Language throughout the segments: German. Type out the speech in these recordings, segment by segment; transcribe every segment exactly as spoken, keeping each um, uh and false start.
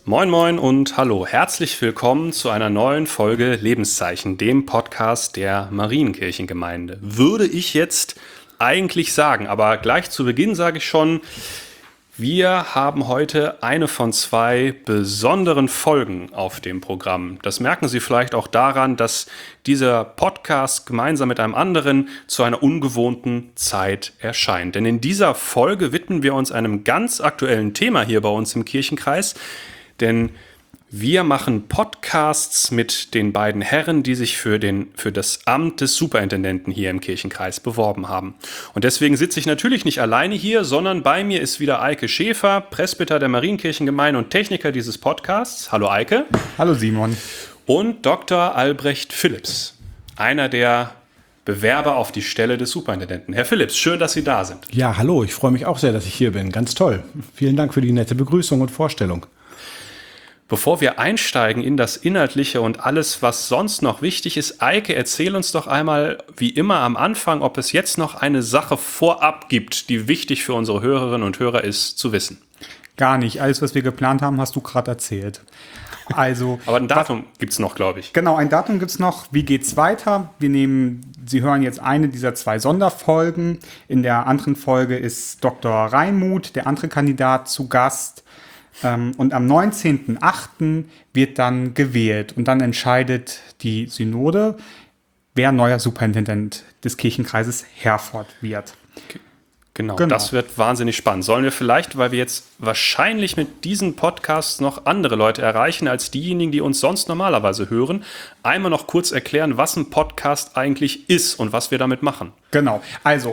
Moin moin und hallo, herzlich willkommen zu einer neuen Folge Lebenszeichen, dem Podcast der Marienkirchengemeinde. Würde ich jetzt eigentlich sagen, aber gleich zu Beginn sage ich schon, wir haben heute eine von zwei besonderen Folgen auf dem Programm. Das merken Sie vielleicht auch daran, dass dieser Podcast gemeinsam mit einem anderen zu einer ungewohnten Zeit erscheint. Denn in dieser Folge widmen wir uns einem ganz aktuellen Thema hier bei uns im Kirchenkreis. Denn wir machen Podcasts mit den beiden Herren, die sich für, den, für das Amt des Superintendenten hier im Kirchenkreis beworben haben. Und deswegen sitze ich natürlich nicht alleine hier, sondern bei mir ist wieder Eike Schäfer, Presbyter der Marienkirchengemeinde und Techniker dieses Podcasts. Hallo Eike. Hallo Simon. Und Doktor Albrecht Philipps, einer der Bewerber auf die Stelle des Superintendenten. Herr Philipps, schön, dass Sie da sind. Ja, hallo, ich freue mich auch sehr, dass ich hier bin. Ganz toll. Vielen Dank für die nette Begrüßung und Vorstellung. Bevor wir einsteigen in das Inhaltliche und alles, was sonst noch wichtig ist, Eike, erzähl uns doch einmal, wie immer am Anfang, ob es jetzt noch eine Sache vorab gibt, die wichtig für unsere Hörerinnen und Hörer ist, zu wissen. Gar nicht. Alles, was wir geplant haben, hast du gerade erzählt. Also, aber ein Datum gibt es noch, glaube ich. Genau, ein Datum gibt es noch. Wie geht's weiter? Wir nehmen, Sie hören jetzt eine dieser zwei Sonderfolgen. In der anderen Folge ist Doktor Reimuth, der andere Kandidat, zu Gast. Und am neunzehnten achten wird dann gewählt und dann entscheidet die Synode, wer neuer Superintendent des Kirchenkreises Herford wird. Genau, genau, das wird wahnsinnig spannend. Sollen wir vielleicht, weil wir jetzt wahrscheinlich mit diesen Podcasts noch andere Leute erreichen als diejenigen, die uns sonst normalerweise hören, einmal noch kurz erklären, was ein Podcast eigentlich ist und was wir damit machen? Genau, also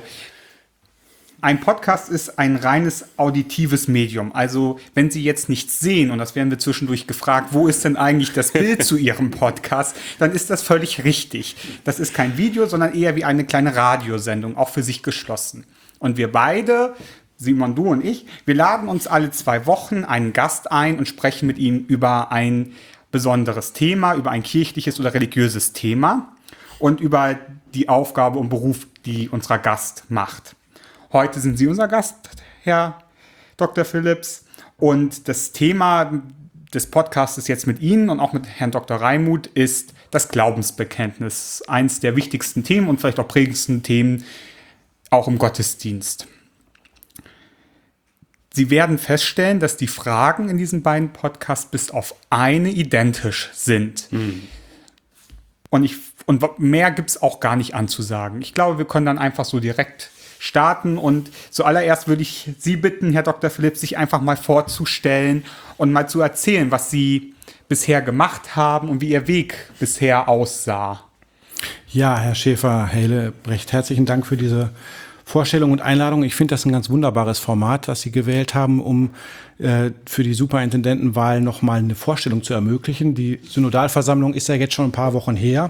ein Podcast ist ein reines auditives Medium. Also wenn Sie jetzt nichts sehen, und das werden wir zwischendurch gefragt, wo ist denn eigentlich das Bild zu Ihrem Podcast, dann ist das völlig richtig. Das ist kein Video, sondern eher wie eine kleine Radiosendung, auch für sich geschlossen. Und wir beide, Simon, du und ich, wir laden uns alle zwei Wochen einen Gast ein und sprechen mit ihm über ein besonderes Thema, über ein kirchliches oder religiöses Thema und über die Aufgabe und Beruf, die unser Gast macht. Heute sind Sie unser Gast, Herr Doktor Philipps. Und das Thema des Podcasts jetzt mit Ihnen und auch mit Herrn Doktor Reimuth ist das Glaubensbekenntnis. Eines der wichtigsten Themen und vielleicht auch prägendsten Themen auch im Gottesdienst. Sie werden feststellen, dass die Fragen in diesen beiden Podcasts bis auf eine identisch sind. Mhm. Und, ich, und mehr gibt es auch gar nicht anzusagen. Ich glaube, wir können dann einfach so direkt starten und zuallererst würde ich Sie bitten, Herr Doktor Philipps, sich einfach mal vorzustellen und mal zu erzählen, was Sie bisher gemacht haben und wie Ihr Weg bisher aussah. Ja, Herr Schäfer, Herr Hellebrecht, herzlichen Dank für diese Vorstellung und Einladung. Ich finde das ein ganz wunderbares Format, das Sie gewählt haben, um äh, für die Superintendentenwahl nochmal eine Vorstellung zu ermöglichen. Die Synodalversammlung ist ja jetzt schon ein paar Wochen her.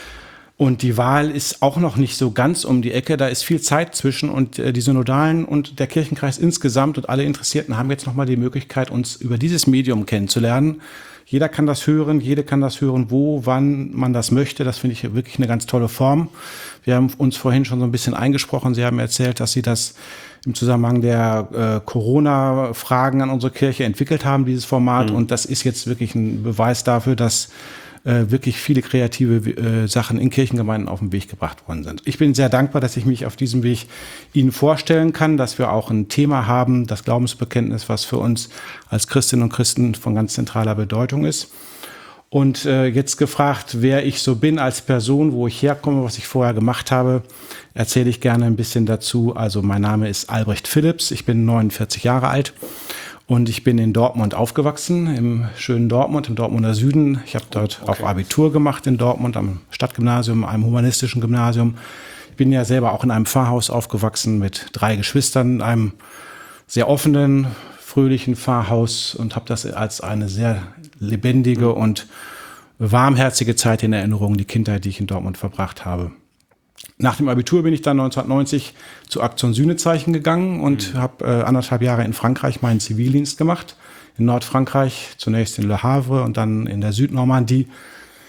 Und die Wahl ist auch noch nicht so ganz um die Ecke. Da ist viel Zeit zwischen. Und äh, die Synodalen und der Kirchenkreis insgesamt und alle Interessierten haben jetzt nochmal die Möglichkeit, uns über dieses Medium kennenzulernen. Jeder kann das hören, jede kann das hören, wo, wann man das möchte. Das finde ich wirklich eine ganz tolle Form. Wir haben uns vorhin schon so ein bisschen eingesprochen. Sie haben erzählt, dass Sie das im Zusammenhang der äh, Corona-Fragen an unsere Kirche entwickelt haben, dieses Format. Mhm. Und das ist jetzt wirklich ein Beweis dafür, dass Äh, wirklich viele kreative äh, Sachen in Kirchengemeinden auf den Weg gebracht worden sind. Ich bin sehr dankbar, dass ich mich auf diesem Weg Ihnen vorstellen kann, dass wir auch ein Thema haben, das Glaubensbekenntnis, was für uns als Christinnen und Christen von ganz zentraler Bedeutung ist. Und äh, jetzt gefragt, wer ich so bin als Person, wo ich herkomme, was ich vorher gemacht habe, erzähle ich gerne ein bisschen dazu. Also mein Name ist Albrecht Philipps, ich bin neunundvierzig Jahre alt. Und ich bin in Dortmund aufgewachsen, im schönen Dortmund, im Dortmunder Süden. Ich habe dort okay. auch Abitur gemacht in Dortmund, am Stadtgymnasium, einem humanistischen Gymnasium. Ich bin ja selber auch in einem Pfarrhaus aufgewachsen mit drei Geschwistern, in einem sehr offenen, fröhlichen Pfarrhaus und habe das als eine sehr lebendige und warmherzige Zeit in Erinnerung, die Kindheit, die ich in Dortmund verbracht habe. Nach dem Abitur bin ich dann neunzehnhundertneunzig zur Aktion Sühnezeichen gegangen und mhm. habe äh, anderthalb Jahre in Frankreich meinen Zivildienst gemacht. In Nordfrankreich, zunächst in Le Havre und dann in der Südnormandie.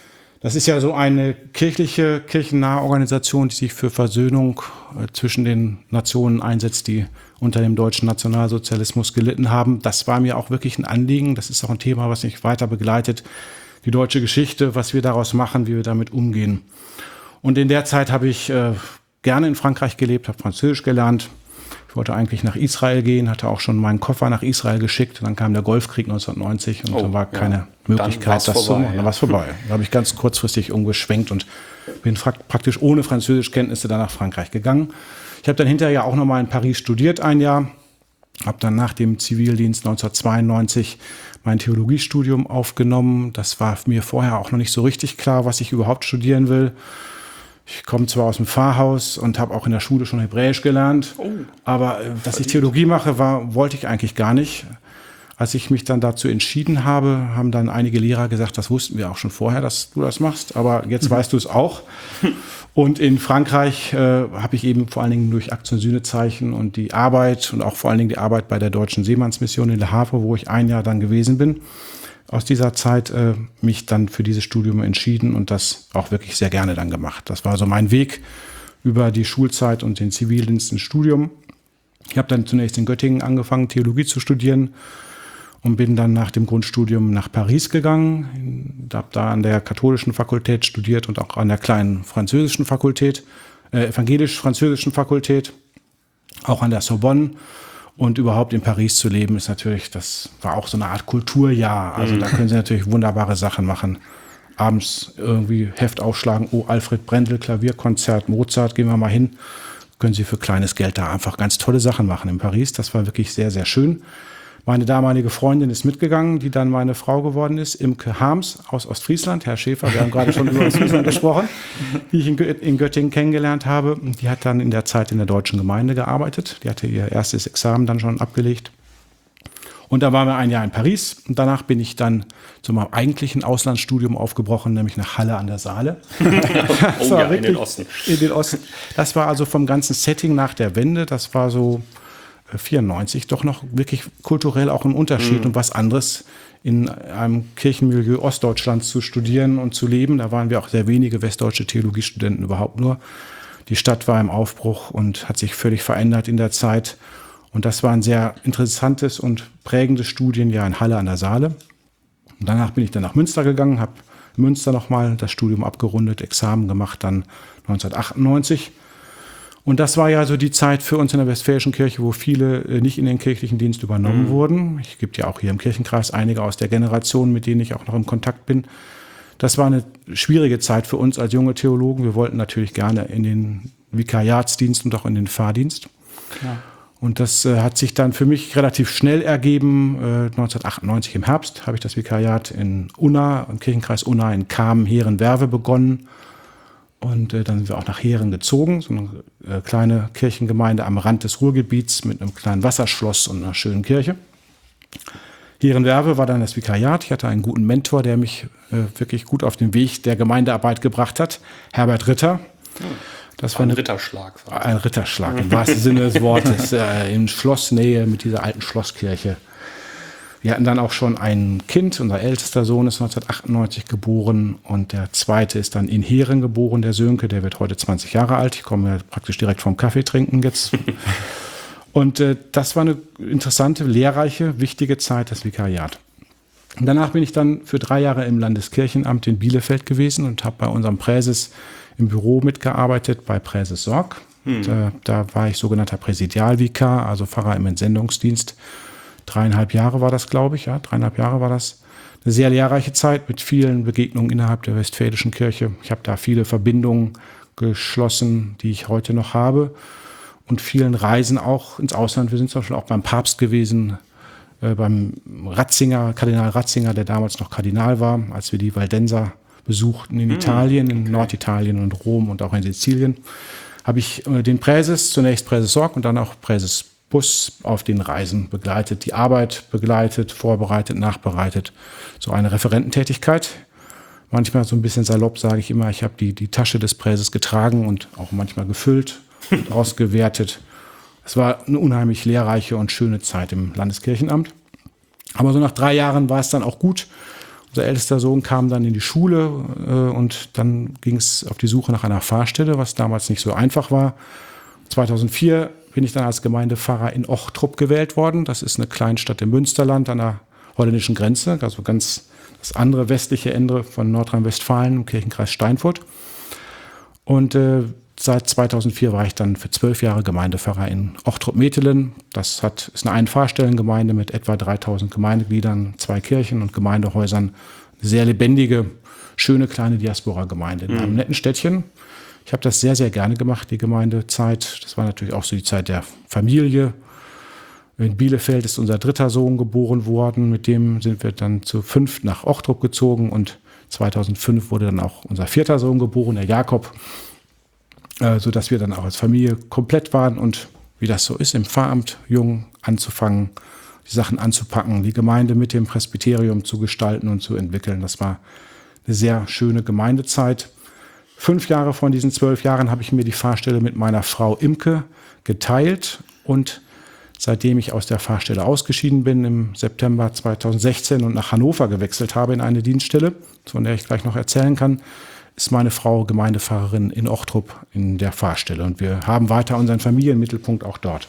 Das ist ja so eine kirchliche, kirchennahe Organisation, die sich für Versöhnung äh, zwischen den Nationen einsetzt, die unter dem deutschen Nationalsozialismus gelitten haben. Das war mir auch wirklich ein Anliegen. Das ist auch ein Thema, was mich weiter begleitet. Die deutsche Geschichte, was wir daraus machen, wie wir damit umgehen. Und in der Zeit habe ich äh, gerne in Frankreich gelebt, habe Französisch gelernt. Ich wollte eigentlich nach Israel gehen, hatte auch schon meinen Koffer nach Israel geschickt. Dann kam der Golfkrieg neunzehnhundertneunzig und oh, dann war keine ja. Möglichkeit, das zu machen. Dann war es vorbei. Da habe ich ganz kurzfristig umgeschwenkt und bin praktisch ohne Französischkenntnisse dann nach Frankreich gegangen. Ich habe dann hinterher auch nochmal in Paris studiert, ein Jahr. Habe dann nach dem Zivildienst neunzehnhundertzweiundneunzig mein Theologiestudium aufgenommen. Das war mir vorher auch noch nicht so richtig klar, was ich überhaupt studieren will. Ich komme zwar aus dem Pfarrhaus und habe auch in der Schule schon Hebräisch gelernt, oh, aber äh, dass ich Theologie mache, war, wollte ich eigentlich gar nicht. Als ich mich dann dazu entschieden habe, haben dann einige Lehrer gesagt, das wussten wir auch schon vorher, dass du das machst, aber jetzt weißt du es auch. Und in Frankreich äh, habe ich eben vor allen Dingen durch Aktien und Sühnezeichen und die Arbeit und auch vor allen Dingen die Arbeit bei der Deutschen Seemannsmission in Le Havre, wo ich ein Jahr dann gewesen bin, aus dieser Zeit äh, mich dann für dieses Studium entschieden und das auch wirklich sehr gerne dann gemacht. Das war so mein Weg über die Schulzeit und den Zivildienst ins Studium. Ich habe dann zunächst in Göttingen angefangen, Theologie zu studieren und bin dann nach dem Grundstudium nach Paris gegangen. Ich habe da an der katholischen Fakultät studiert und auch an der kleinen französischen Fakultät, äh, evangelisch-französischen Fakultät, auch an der Sorbonne. Und überhaupt in Paris zu leben, ist natürlich, das war auch so eine Art Kulturjahr. Also mhm. da können Sie natürlich wunderbare Sachen machen. Abends irgendwie Heft aufschlagen, oh, Alfred Brendel, Klavierkonzert, Mozart, gehen wir mal hin. Können Sie für kleines Geld da einfach ganz tolle Sachen machen in Paris. Das war wirklich sehr, sehr schön. Meine damalige Freundin ist mitgegangen, die dann meine Frau geworden ist, Imke Harms aus Ostfriesland. Herr Schäfer, wir haben gerade schon über Ostfriesland gesprochen, die ich in, Gö- in Göttingen kennengelernt habe. Die hat dann in der Zeit in der deutschen Gemeinde gearbeitet. Die hatte ihr erstes Examen dann schon abgelegt. Und da waren wir ein Jahr in Paris. Und danach bin ich dann zu meinem eigentlichen Auslandsstudium aufgebrochen, nämlich nach Halle an der Saale. Das oh ja, in den Osten. In den Osten. Das war also vom ganzen Setting nach der Wende, das war so vierundneunzig doch noch wirklich kulturell auch ein Unterschied mhm. und was anderes in einem Kirchenmilieu Ostdeutschlands zu studieren und zu leben. Da waren wir auch sehr wenige westdeutsche Theologiestudenten überhaupt nur. Die Stadt war im Aufbruch und hat sich völlig verändert in der Zeit. Und das war ein sehr interessantes und prägendes Studienjahr in Halle an der Saale. Und danach bin ich dann nach Münster gegangen, habe in Münster nochmal das Studium abgerundet, Examen gemacht, dann neunzehnhundertachtundneunzig. Und das war ja so die Zeit für uns in der Westfälischen Kirche, wo viele äh, nicht in den kirchlichen Dienst übernommen mhm. wurden. Ich gibt ja auch hier im Kirchenkreis einige aus der Generation, mit denen ich auch noch im Kontakt bin. Das war eine schwierige Zeit für uns als junge Theologen. Wir wollten natürlich gerne in den Vikariatsdienst und auch in den Pfarrdienst. Ja. Und das äh, hat sich dann für mich relativ schnell ergeben. Äh, neunzehnhundertachtundneunzig im Herbst habe ich das Vikariat in Unna, im Kirchenkreis Unna in Kamen-Heeren-Werve begonnen. Und äh, dann sind wir auch nach Heeren gezogen, so eine äh, kleine Kirchengemeinde am Rand des Ruhrgebiets mit einem kleinen Wasserschloss und einer schönen Kirche. Heeren-Werve war dann das Vikariat. Ich hatte einen guten Mentor, der mich äh, wirklich gut auf den Weg der Gemeindearbeit gebracht hat, Herbert Ritter. Das war ein eine, Ritterschlag. War ein Ritterschlag im wahrsten Sinne des Wortes, äh, in Schlossnähe mit dieser alten Schlosskirche. Wir hatten dann auch schon ein Kind, unser ältester Sohn ist neunzehnhundertachtundneunzig geboren und der zweite ist dann in Heeren geboren, der Sönke, der wird heute zwanzig Jahre alt. Ich komme ja praktisch direkt vom Kaffee trinken jetzt. Und äh, das war eine interessante, lehrreiche, wichtige Zeit, das Vikariat. Und danach bin ich dann für drei Jahre im Landeskirchenamt in Bielefeld gewesen und habe bei unserem Präses im Büro mitgearbeitet, bei Präses Sorg. Hm. Da, da war ich sogenannter Präsidialvikar, also Pfarrer im Entsendungsdienst. Dreieinhalb Jahre war das, glaube ich, ja, dreieinhalb Jahre war das. Eine sehr lehrreiche Zeit mit vielen Begegnungen innerhalb der Westfälischen Kirche. Ich habe da viele Verbindungen geschlossen, die ich heute noch habe. Und vielen Reisen auch ins Ausland. Wir sind zum Beispiel auch beim Papst gewesen, äh, beim Ratzinger, Kardinal Ratzinger, der damals noch Kardinal war, als wir die Waldenser besuchten in hm, Italien, in okay. Norditalien und Rom und auch in Sizilien. Habe ich äh, den Präses, zunächst Präses Sorg und dann auch Präses Bus auf den Reisen begleitet, die Arbeit begleitet, vorbereitet, nachbereitet. So eine Referententätigkeit. Manchmal so ein bisschen salopp sage ich immer, ich habe die, die Tasche des Präses getragen und auch manchmal gefüllt und ausgewertet. Es war eine unheimlich lehrreiche und schöne Zeit im Landeskirchenamt. Aber so nach drei Jahren war es dann auch gut. Unser ältester Sohn kam dann in die Schule äh, und dann ging es auf die Suche nach einer Pfarrstelle, was damals nicht so einfach war. zweitausendvier bin ich dann als Gemeindepfarrer in Ochtrup gewählt worden. Das ist eine Kleinstadt im Münsterland an der holländischen Grenze, also ganz das andere westliche Ende von Nordrhein-Westfalen im Kirchenkreis Steinfurt. Und äh, seit zweitausendvier war ich dann für zwölf Jahre Gemeindepfarrer in Ochtrup-Metelen. Das hat, ist eine Ein-Pfarrstellen-Gemeinde mit etwa dreitausend Gemeindegliedern, zwei Kirchen und Gemeindehäusern. Eine sehr lebendige, schöne kleine Diaspora-Gemeinde in einem netten Städtchen. Ich habe das sehr, sehr gerne gemacht, die Gemeindezeit. Das war natürlich auch so die Zeit der Familie. In Bielefeld ist unser dritter Sohn geboren worden. Mit dem sind wir dann zu fünft nach Ochtrup gezogen. Und zweitausendfünf wurde dann auch unser vierter Sohn geboren, der Jakob. Äh, sodass wir dann auch als Familie komplett waren. Und wie das so ist, im Pfarramt jung anzufangen, die Sachen anzupacken, die Gemeinde mit dem Presbyterium zu gestalten und zu entwickeln. Das war eine sehr schöne Gemeindezeit. Fünf Jahre von diesen zwölf Jahren habe ich mir die Pfarrstelle mit meiner Frau Imke geteilt und seitdem ich aus der Pfarrstelle ausgeschieden bin im September zweitausendsechzehn und nach Hannover gewechselt habe in eine Dienststelle, von der ich gleich noch erzählen kann, ist meine Frau Gemeindepfarrerin in Ochtrup in der Pfarrstelle und wir haben weiter unseren Familienmittelpunkt auch dort.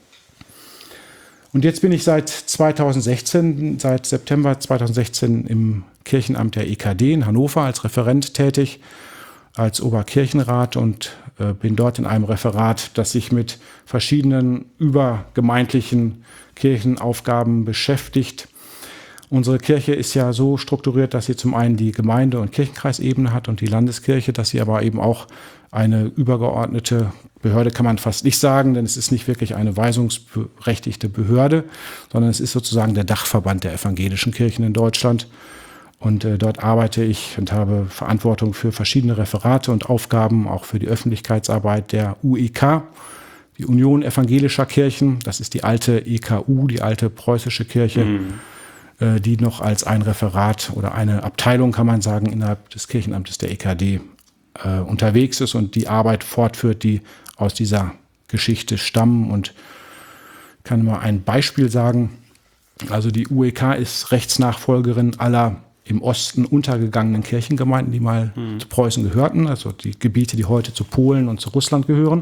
Und jetzt bin ich seit zweitausendsechzehn, seit September zweitausendsechzehn im Kirchenamt der E K D in Hannover als Referent tätig, als Oberkirchenrat und äh, bin dort in einem Referat, das sich mit verschiedenen übergemeindlichen Kirchenaufgaben beschäftigt. Unsere Kirche ist ja so strukturiert, dass sie zum einen die Gemeinde- und Kirchenkreisebene hat und die Landeskirche, dass sie aber eben auch eine übergeordnete Behörde, kann man fast nicht sagen, denn es ist nicht wirklich eine weisungsberechtigte Behörde, sondern es ist sozusagen der Dachverband der evangelischen Kirchen in Deutschland. Und äh, dort arbeite ich und habe Verantwortung für verschiedene Referate und Aufgaben, auch für die Öffentlichkeitsarbeit der U E K, die Union Evangelischer Kirchen. Das ist die alte E K U, die alte preußische Kirche, mhm. äh, die noch als ein Referat oder eine Abteilung, kann man sagen, innerhalb des Kirchenamtes der E K D äh, unterwegs ist und die Arbeit fortführt, die aus dieser Geschichte stammen. Und ich kann mal ein Beispiel sagen. Also die U E K ist Rechtsnachfolgerin aller im Osten untergegangenen Kirchengemeinden, die mal hm. zu Preußen gehörten, also die Gebiete, die heute zu Polen und zu Russland gehören.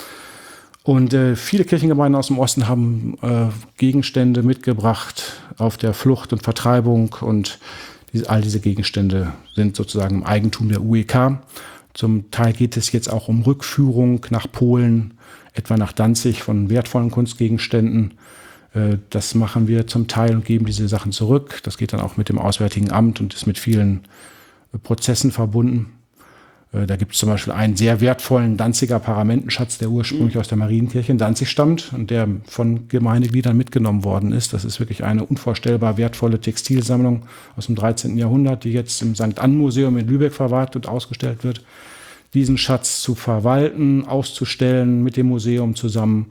Und äh, viele Kirchengemeinden aus dem Osten haben äh, Gegenstände mitgebracht auf der Flucht und Vertreibung und diese, all diese Gegenstände sind sozusagen im Eigentum der U E K. Zum Teil geht es jetzt auch um Rückführung nach Polen, etwa nach Danzig von wertvollen Kunstgegenständen. Das machen wir zum Teil und geben diese Sachen zurück. Das geht dann auch mit dem Auswärtigen Amt und ist mit vielen Prozessen verbunden. Da gibt es zum Beispiel einen sehr wertvollen Danziger Paramentenschatz, der ursprünglich mhm. aus der Marienkirche in Danzig stammt und der von Gemeindegliedern mitgenommen worden ist. Das ist wirklich eine unvorstellbar wertvolle Textilsammlung aus dem dreizehnten Jahrhundert, die jetzt im Sankt Ann Museum in Lübeck verwahrt und ausgestellt wird. Diesen Schatz zu verwalten, auszustellen mit dem Museum zusammen,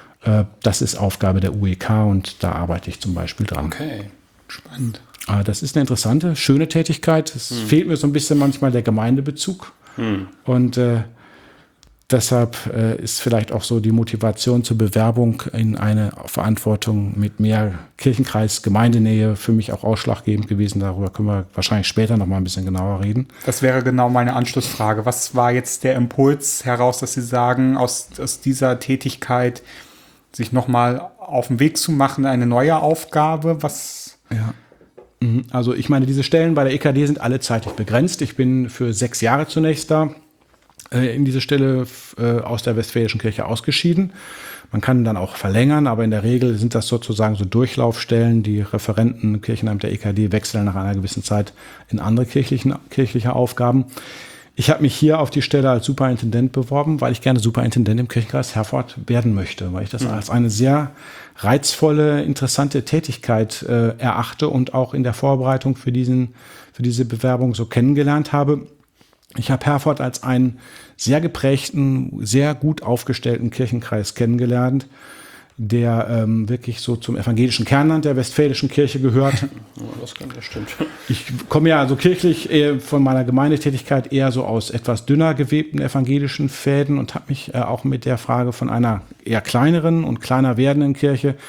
das ist Aufgabe der U E K und da arbeite ich zum Beispiel dran. Okay, spannend. Das ist eine interessante, schöne Tätigkeit. Es hm. fehlt mir so ein bisschen manchmal der Gemeindebezug. Hm. Und äh, deshalb äh, ist vielleicht auch so die Motivation zur Bewerbung in eine Verantwortung mit mehr Kirchenkreis, Gemeindenähe für mich auch ausschlaggebend gewesen. Darüber können wir wahrscheinlich später noch mal ein bisschen genauer reden. Das wäre genau meine Anschlussfrage. Was war jetzt der Impuls heraus, dass Sie sagen, aus, aus dieser Tätigkeit sich nochmal auf den Weg zu machen, eine neue Aufgabe? Was? Ja. Also ich meine, diese Stellen bei der E K D sind alle zeitlich begrenzt. Ich bin für sechs Jahre zunächst da, äh, in diese Stelle äh, aus der Westfälischen Kirche ausgeschieden. Man kann dann auch verlängern, aber in der Regel sind das sozusagen so Durchlaufstellen. Die Referenten im Kirchenamt der E K D wechseln nach einer gewissen Zeit in andere kirchlichen, kirchliche Aufgaben. Ich habe mich hier auf die Stelle als Superintendent beworben, weil ich gerne Superintendent im Kirchenkreis Herford werden möchte, weil ich das mhm. als eine sehr reizvolle, interessante Tätigkeit äh, erachte und auch in der Vorbereitung für, diesen, für diese Bewerbung so kennengelernt habe. Ich habe Herford als einen sehr geprägten, sehr gut aufgestellten Kirchenkreis kennengelernt, der ähm, wirklich so zum evangelischen Kernland der Westfälischen Kirche gehört. Ja, das kann, das stimmt. Ich komme ja also kirchlich eher von meiner Gemeindetätigkeit eher so aus etwas dünner gewebten evangelischen Fäden und habe mich äh, auch mit der Frage von einer eher kleineren und kleiner werdenden Kirche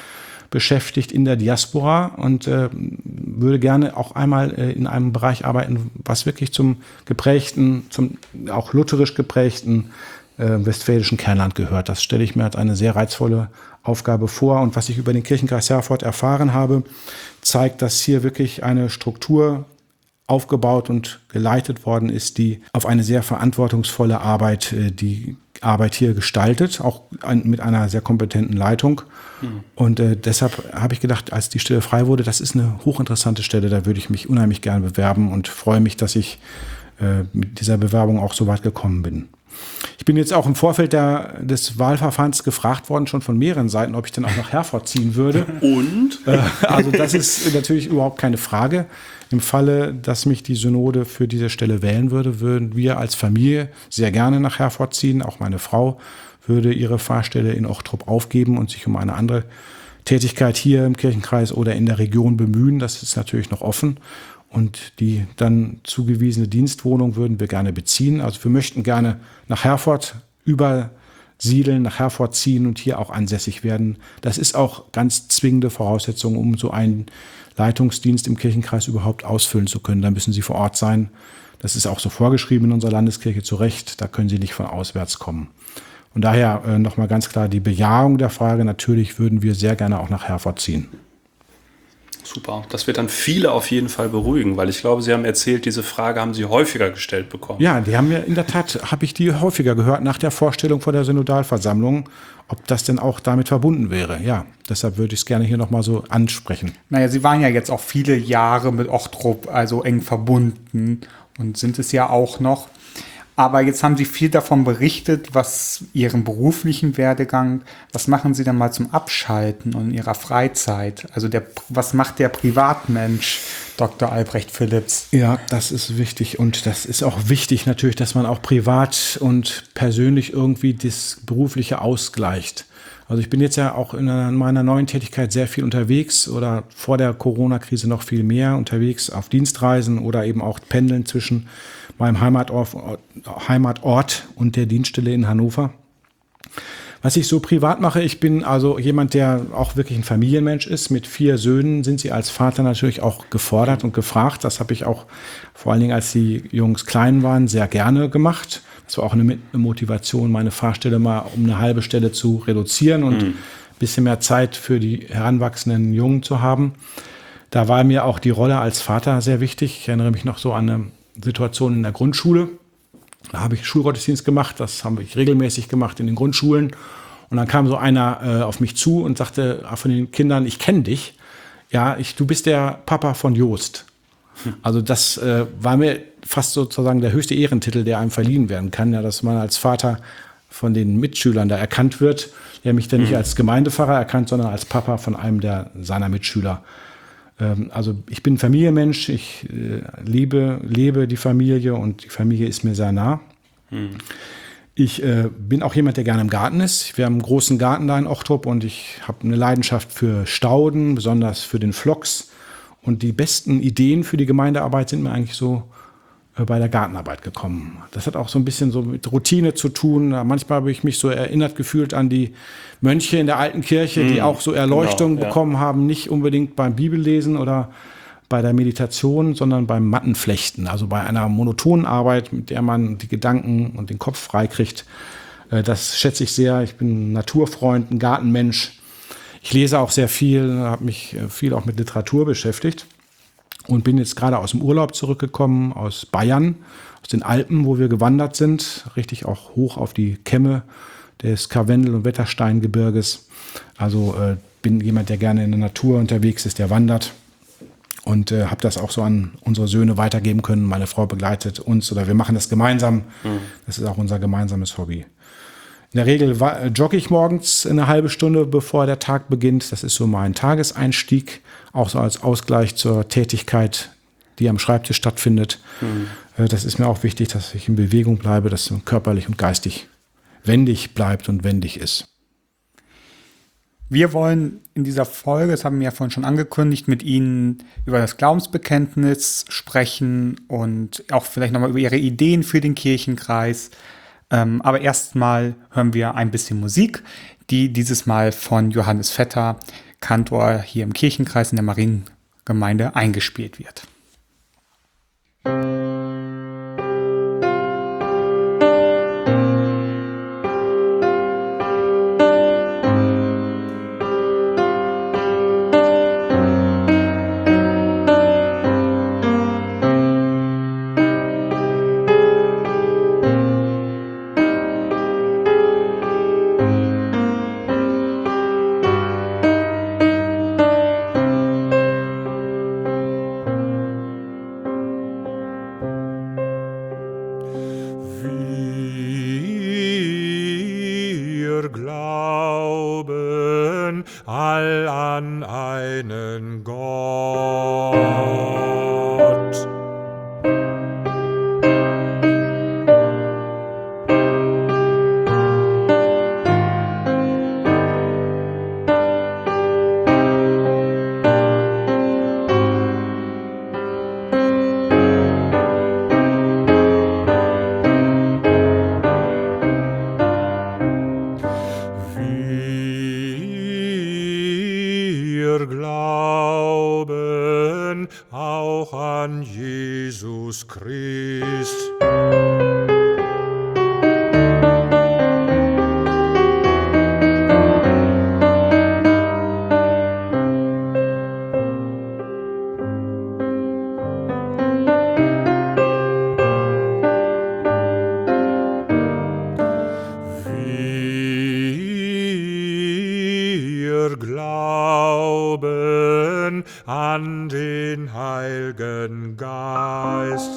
beschäftigt in der Diaspora und äh, würde gerne auch einmal äh, in einem Bereich arbeiten, was wirklich zum geprägten, zum auch lutherisch geprägten äh, westfälischen Kernland gehört. Das stelle ich mir als eine sehr reizvolle Aufgabe vor. Und was ich über den Kirchenkreis Herford erfahren habe, zeigt, dass hier wirklich eine Struktur aufgebaut und geleitet worden ist, die auf eine sehr verantwortungsvolle Arbeit, äh, die Arbeit hier gestaltet, auch ein, mit einer sehr kompetenten Leitung. Mhm. Und äh, deshalb habe ich gedacht, als die Stelle frei wurde, das ist eine hochinteressante Stelle, da würde ich mich unheimlich gerne bewerben und freue mich, dass ich äh, mit dieser Bewerbung auch so weit gekommen bin. Ich bin jetzt auch im Vorfeld der, des Wahlverfahrens gefragt worden, schon von mehreren Seiten, ob ich dann auch nach Herford ziehen würde. Und? Äh, also das ist natürlich überhaupt keine Frage. Im Falle, dass mich die Synode für diese Stelle wählen würde, würden wir als Familie sehr gerne nach Herford ziehen. Auch meine Frau würde ihre Pfarrstelle in Ochtrup aufgeben und sich um eine andere Tätigkeit hier im Kirchenkreis oder in der Region bemühen. Das ist natürlich noch offen. Und die dann zugewiesene Dienstwohnung würden wir gerne beziehen. Also wir möchten gerne nach Herford übersiedeln, nach Herford ziehen und hier auch ansässig werden. Das ist auch ganz zwingende Voraussetzung, um so einen Leitungsdienst im Kirchenkreis überhaupt ausfüllen zu können. Da müssen Sie vor Ort sein. Das ist auch so vorgeschrieben in unserer Landeskirche zu Recht. Da können Sie nicht von auswärts kommen. Und daher äh, nochmal ganz klar die Bejahung der Frage. Natürlich würden wir sehr gerne auch nach Herford ziehen. Super. Das wird dann viele auf jeden Fall beruhigen, weil ich glaube, Sie haben erzählt, diese Frage haben Sie häufiger gestellt bekommen. Ja, die haben mir in der Tat, habe ich die häufiger gehört nach der Vorstellung vor der Synodalversammlung, ob das denn auch damit verbunden wäre. Ja, deshalb würde ich es gerne hier nochmal so ansprechen. Naja, Sie waren ja jetzt auch viele Jahre mit Ochtrup also eng verbunden und sind es ja auch noch. Aber jetzt haben Sie viel davon berichtet, was Ihren beruflichen Werdegang, was machen Sie dann mal zum Abschalten und in Ihrer Freizeit? Also der, was macht der Privatmensch, Doktor Albrecht Philipps? Ja, das ist wichtig und das ist auch wichtig natürlich, dass man auch privat und persönlich irgendwie das Berufliche ausgleicht. Also ich bin jetzt ja auch in meiner neuen Tätigkeit sehr viel unterwegs oder vor der Corona-Krise noch viel mehr unterwegs auf Dienstreisen oder eben auch pendeln zwischen meinem Heimatort, Heimatort und der Dienststelle in Hannover. Was ich so privat mache, ich bin also jemand, der auch wirklich ein Familienmensch ist. Mit vier Söhnen sind Sie als Vater natürlich auch gefordert und gefragt. Das habe ich auch vor allen Dingen, als die Jungs klein waren, sehr gerne gemacht. Das war auch eine Motivation, meine Fahrstelle mal um eine halbe Stelle zu reduzieren und mhm. ein bisschen mehr Zeit für die heranwachsenden Jungen zu haben. Da war mir auch die Rolle als Vater sehr wichtig. Ich erinnere mich noch so an eine Situation in der Grundschule. Da habe ich Schulgottesdienst gemacht, das habe ich regelmäßig gemacht in den Grundschulen. Und dann kam so einer äh, auf mich zu und sagte von den Kindern, ich kenne dich. Ja, ich, du bist der Papa von Jost. Hm. Also das äh, war mir fast sozusagen der höchste Ehrentitel, der einem verliehen werden kann, ja, dass man als Vater von den Mitschülern da erkannt wird. Der mich dann hm. nicht als Gemeindepfarrer erkannt, sondern als Papa von einem der seiner Mitschüler. Also ich bin Familienmensch, ich äh, liebe, lebe die Familie und die Familie ist mir sehr nah. Hm. Ich äh, bin auch jemand, der gerne im Garten ist. Wir haben einen großen Garten da in Ochtrup und ich habe eine Leidenschaft für Stauden, besonders für den Phlox. Und die besten Ideen für die Gemeindearbeit sind mir eigentlich so äh, bei der Gartenarbeit gekommen. Das hat auch so ein bisschen so mit Routine zu tun. Manchmal habe ich mich so erinnert gefühlt an die Mönche in der alten Kirche, die mm, auch so Erleuchtung genau, bekommen ja. haben, nicht unbedingt beim Bibellesen oder bei der Meditation, sondern beim Mattenflechten, also bei einer monotonen Arbeit, mit der man die Gedanken und den Kopf freikriegt. Das schätze ich sehr. Ich bin ein Naturfreund, ein Gartenmensch. Ich lese auch sehr viel, habe mich viel auch mit Literatur beschäftigt und bin jetzt gerade aus dem Urlaub zurückgekommen, aus Bayern, aus den Alpen, wo wir gewandert sind, richtig auch hoch auf die Kämme des Karwendel- und Wettersteingebirges. Also äh, bin jemand, der gerne in der Natur unterwegs ist, der wandert. Und äh, habe das auch so an unsere Söhne weitergeben können. Meine Frau begleitet uns oder wir machen das gemeinsam. Mhm. Das ist auch unser gemeinsames Hobby. In der Regel jogge ich morgens eine halbe Stunde, bevor der Tag beginnt. Das ist so mein Tageseinstieg, auch so als Ausgleich zur Tätigkeit, die am Schreibtisch stattfindet. Mhm. Das ist mir auch wichtig, dass ich in Bewegung bleibe, dass man körperlich und geistig wendig bleibt und wendig ist. Wir wollen in dieser Folge, das haben wir ja vorhin schon angekündigt, mit Ihnen über das Glaubensbekenntnis sprechen und auch vielleicht nochmal über Ihre Ideen für den Kirchenkreis. Ähm, aber erstmal hören wir ein bisschen Musik, die dieses Mal von Johannes Vetter, Kantor hier im Kirchenkreis in der Mariengemeinde, eingespielt wird. all an einen Gott. Wir glauben auch an Jesus Christ. Wir glauben an den Heiligen Geist.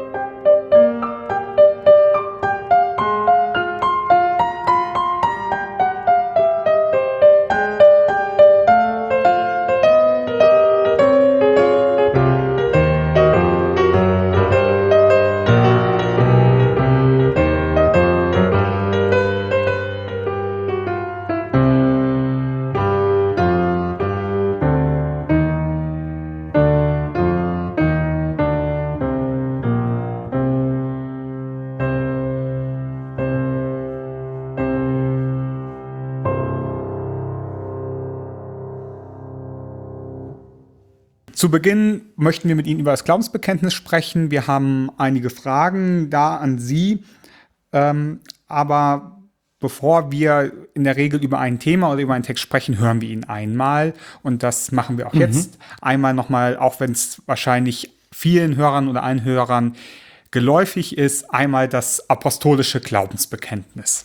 Zu Beginn möchten wir mit Ihnen über das Glaubensbekenntnis sprechen. Wir haben einige Fragen da an Sie. Ähm, aber bevor wir in der Regel über ein Thema oder über einen Text sprechen, hören wir ihn einmal. Und das machen wir auch mhm. jetzt. Einmal nochmal, auch wenn es wahrscheinlich vielen Hörern oder allen Hörern geläufig ist, einmal das apostolische Glaubensbekenntnis.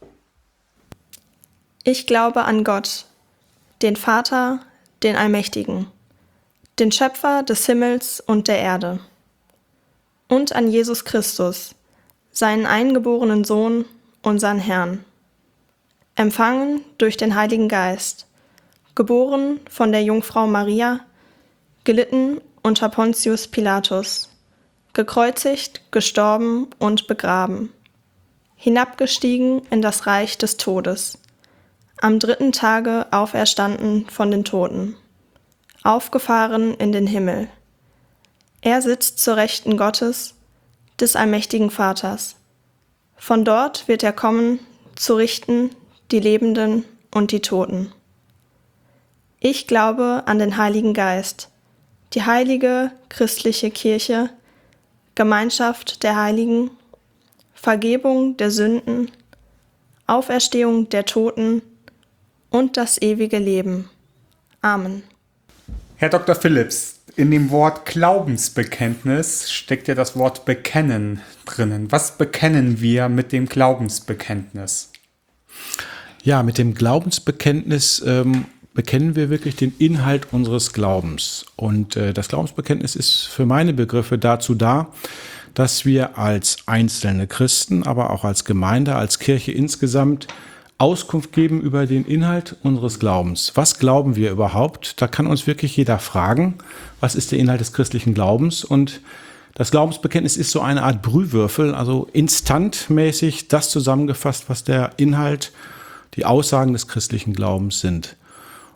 Ich glaube an Gott, den Vater, den Allmächtigen, den Schöpfer des Himmels und der Erde, und an Jesus Christus, seinen eingeborenen Sohn, unseren Herrn, empfangen durch den Heiligen Geist, geboren von der Jungfrau Maria, gelitten unter Pontius Pilatus, gekreuzigt, gestorben und begraben, hinabgestiegen in das Reich des Todes, am dritten Tage auferstanden von den Toten, aufgefahren in den Himmel. Er sitzt zur Rechten Gottes, des allmächtigen Vaters. Von dort wird er kommen, zu richten die Lebenden und die Toten. Ich glaube an den Heiligen Geist, die heilige christliche Kirche, Gemeinschaft der Heiligen, Vergebung der Sünden, Auferstehung der Toten und das ewige Leben. Amen. Herr Doktor Phillips, in dem Wort Glaubensbekenntnis steckt ja das Wort Bekennen drinnen. Was bekennen wir mit dem Glaubensbekenntnis? Ja, mit dem Glaubensbekenntnis ähm, bekennen wir wirklich den Inhalt unseres Glaubens. Und äh, das Glaubensbekenntnis ist für meine Begriffe dazu da, dass wir als einzelne Christen, aber auch als Gemeinde, als Kirche insgesamt Auskunft geben über den Inhalt unseres Glaubens. Was glauben wir überhaupt? Da kann uns wirklich jeder fragen, was ist der Inhalt des christlichen Glaubens? Und das Glaubensbekenntnis ist so eine Art Brühwürfel, also instantmäßig das zusammengefasst, was der Inhalt, die Aussagen des christlichen Glaubens sind.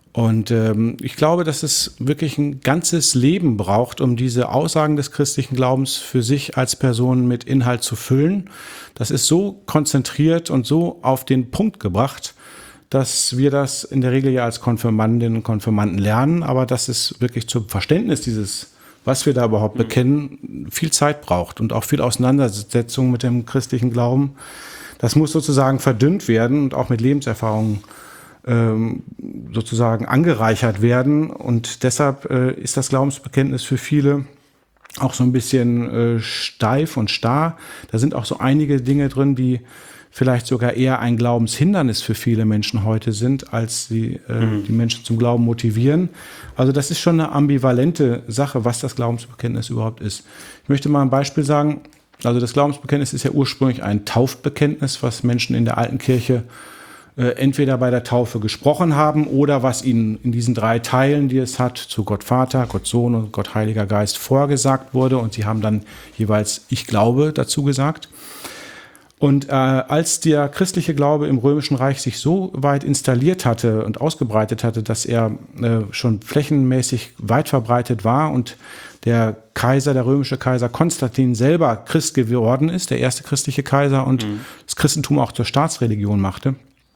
Und ähm, ich glaube, dass es wirklich ein ganzes Leben braucht, um diese Aussagen des christlichen Glaubens für sich als Person mit Inhalt zu füllen. Das ist so konzentriert und so auf den Punkt gebracht, dass wir das in der Regel ja als Konfirmandinnen und Konfirmanden lernen, aber dass es wirklich zum Verständnis dieses, was wir da überhaupt mhm. bekennen, viel Zeit braucht und auch viel Auseinandersetzung mit dem christlichen Glauben. Das muss sozusagen verdünnt werden und auch mit Lebenserfahrungen ähm, sozusagen angereichert werden. Und deshalb äh, ist das Glaubensbekenntnis für viele auch so ein bisschen äh, steif und starr. Da sind auch so einige Dinge drin, die vielleicht sogar eher ein Glaubenshindernis für viele Menschen heute sind, als die, äh, mhm. die Menschen zum Glauben motivieren. Also das ist schon eine ambivalente Sache, was das Glaubensbekenntnis überhaupt ist. Ich möchte mal ein Beispiel sagen. Also das Glaubensbekenntnis ist ja ursprünglich ein Taufbekenntnis, was Menschen in der alten Kirche äh, entweder bei der Taufe gesprochen haben oder was ihnen in diesen drei Teilen, die es hat, zu Gott Vater, Gott Sohn und Gott Heiliger Geist vorgesagt wurde. Und sie haben dann jeweils Ich glaube dazu gesagt. Und äh, als der christliche Glaube im Römischen Reich sich so weit installiert hatte und ausgebreitet hatte, dass er äh, schon flächenmäßig weit verbreitet war und der Kaiser, der römische Kaiser Konstantin selber Christ geworden ist, der erste christliche Kaiser und mhm. das Christentum auch zur Staatsreligion machte.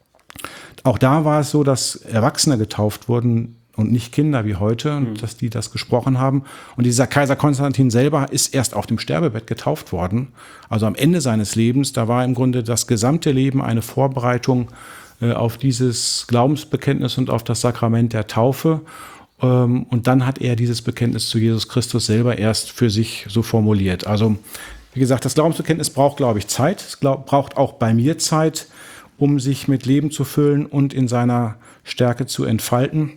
Auch da war es so, dass Erwachsene getauft wurden und nicht Kinder wie heute, und mhm. dass die das gesprochen haben. Und dieser Kaiser Konstantin selber ist erst auf dem Sterbebett getauft worden. Also am Ende seines Lebens, da war im Grunde das gesamte Leben eine Vorbereitung äh, auf dieses Glaubensbekenntnis und auf das Sakrament der Taufe. Ähm, und dann hat er dieses Bekenntnis zu Jesus Christus selber erst für sich so formuliert. Also wie gesagt, das Glaubensbekenntnis braucht, glaube ich, Zeit. Es glaub, braucht auch bei mir Zeit, um sich mit Leben zu füllen und in seiner Stärke zu entfalten.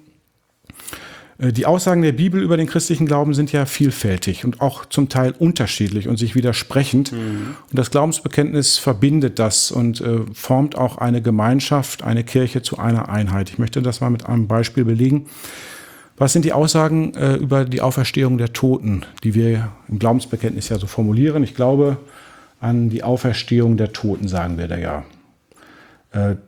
Die Aussagen der Bibel über den christlichen Glauben sind ja vielfältig und auch zum Teil unterschiedlich und sich widersprechend. Mhm. Und das Glaubensbekenntnis verbindet das und äh, formt auch eine Gemeinschaft, eine Kirche zu einer Einheit. Ich möchte das mal mit einem Beispiel belegen. Was sind die Aussagen äh, über die Auferstehung der Toten, die wir im Glaubensbekenntnis ja so formulieren? Ich glaube an die Auferstehung der Toten, sagen wir da ja. Äh,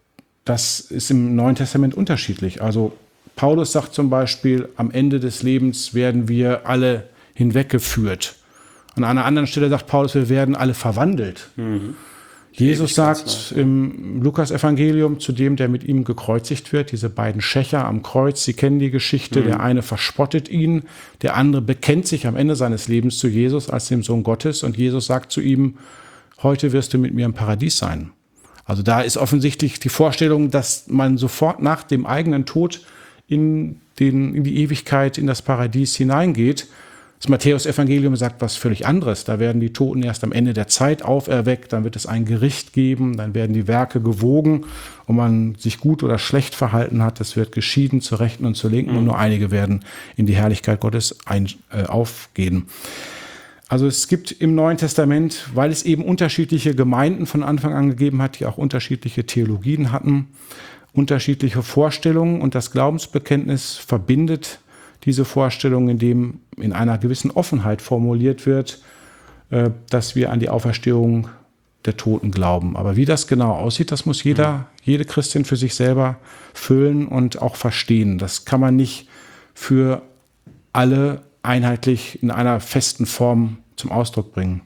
das ist im Neuen Testament unterschiedlich. Also Paulus sagt zum Beispiel, am Ende des Lebens werden wir alle hinweggeführt. An einer anderen Stelle sagt Paulus, wir werden alle verwandelt. Mhm. Jesus sagt im Lukas-Evangelium zu dem, der mit ihm gekreuzigt wird, diese beiden Schächer am Kreuz, Sie kennen die Geschichte, mhm. der eine verspottet ihn, der andere bekennt sich am Ende seines Lebens zu Jesus als dem Sohn Gottes und Jesus sagt zu ihm, heute wirst du mit mir im Paradies sein. Also da ist offensichtlich die Vorstellung, dass man sofort nach dem eigenen Tod in, den, in die Ewigkeit, in das Paradies hineingeht. Das Matthäus-Evangelium sagt was völlig anderes. Da werden die Toten erst am Ende der Zeit auferweckt, dann wird es ein Gericht geben, dann werden die Werke gewogen, ob man sich gut oder schlecht verhalten hat. Es wird geschieden zur Rechten und zur Linken mhm. und nur einige werden in die Herrlichkeit Gottes ein, äh, aufgehen. Also es gibt im Neuen Testament, weil es eben unterschiedliche Gemeinden von Anfang an gegeben hat, die auch unterschiedliche Theologien hatten, unterschiedliche Vorstellungen und das Glaubensbekenntnis verbindet diese Vorstellungen, indem in einer gewissen Offenheit formuliert wird, dass wir an die Auferstehung der Toten glauben. Aber wie das genau aussieht, das muss jeder, jede Christin für sich selber füllen und auch verstehen. Das kann man nicht für alle einheitlich in einer festen Form zum Ausdruck bringen.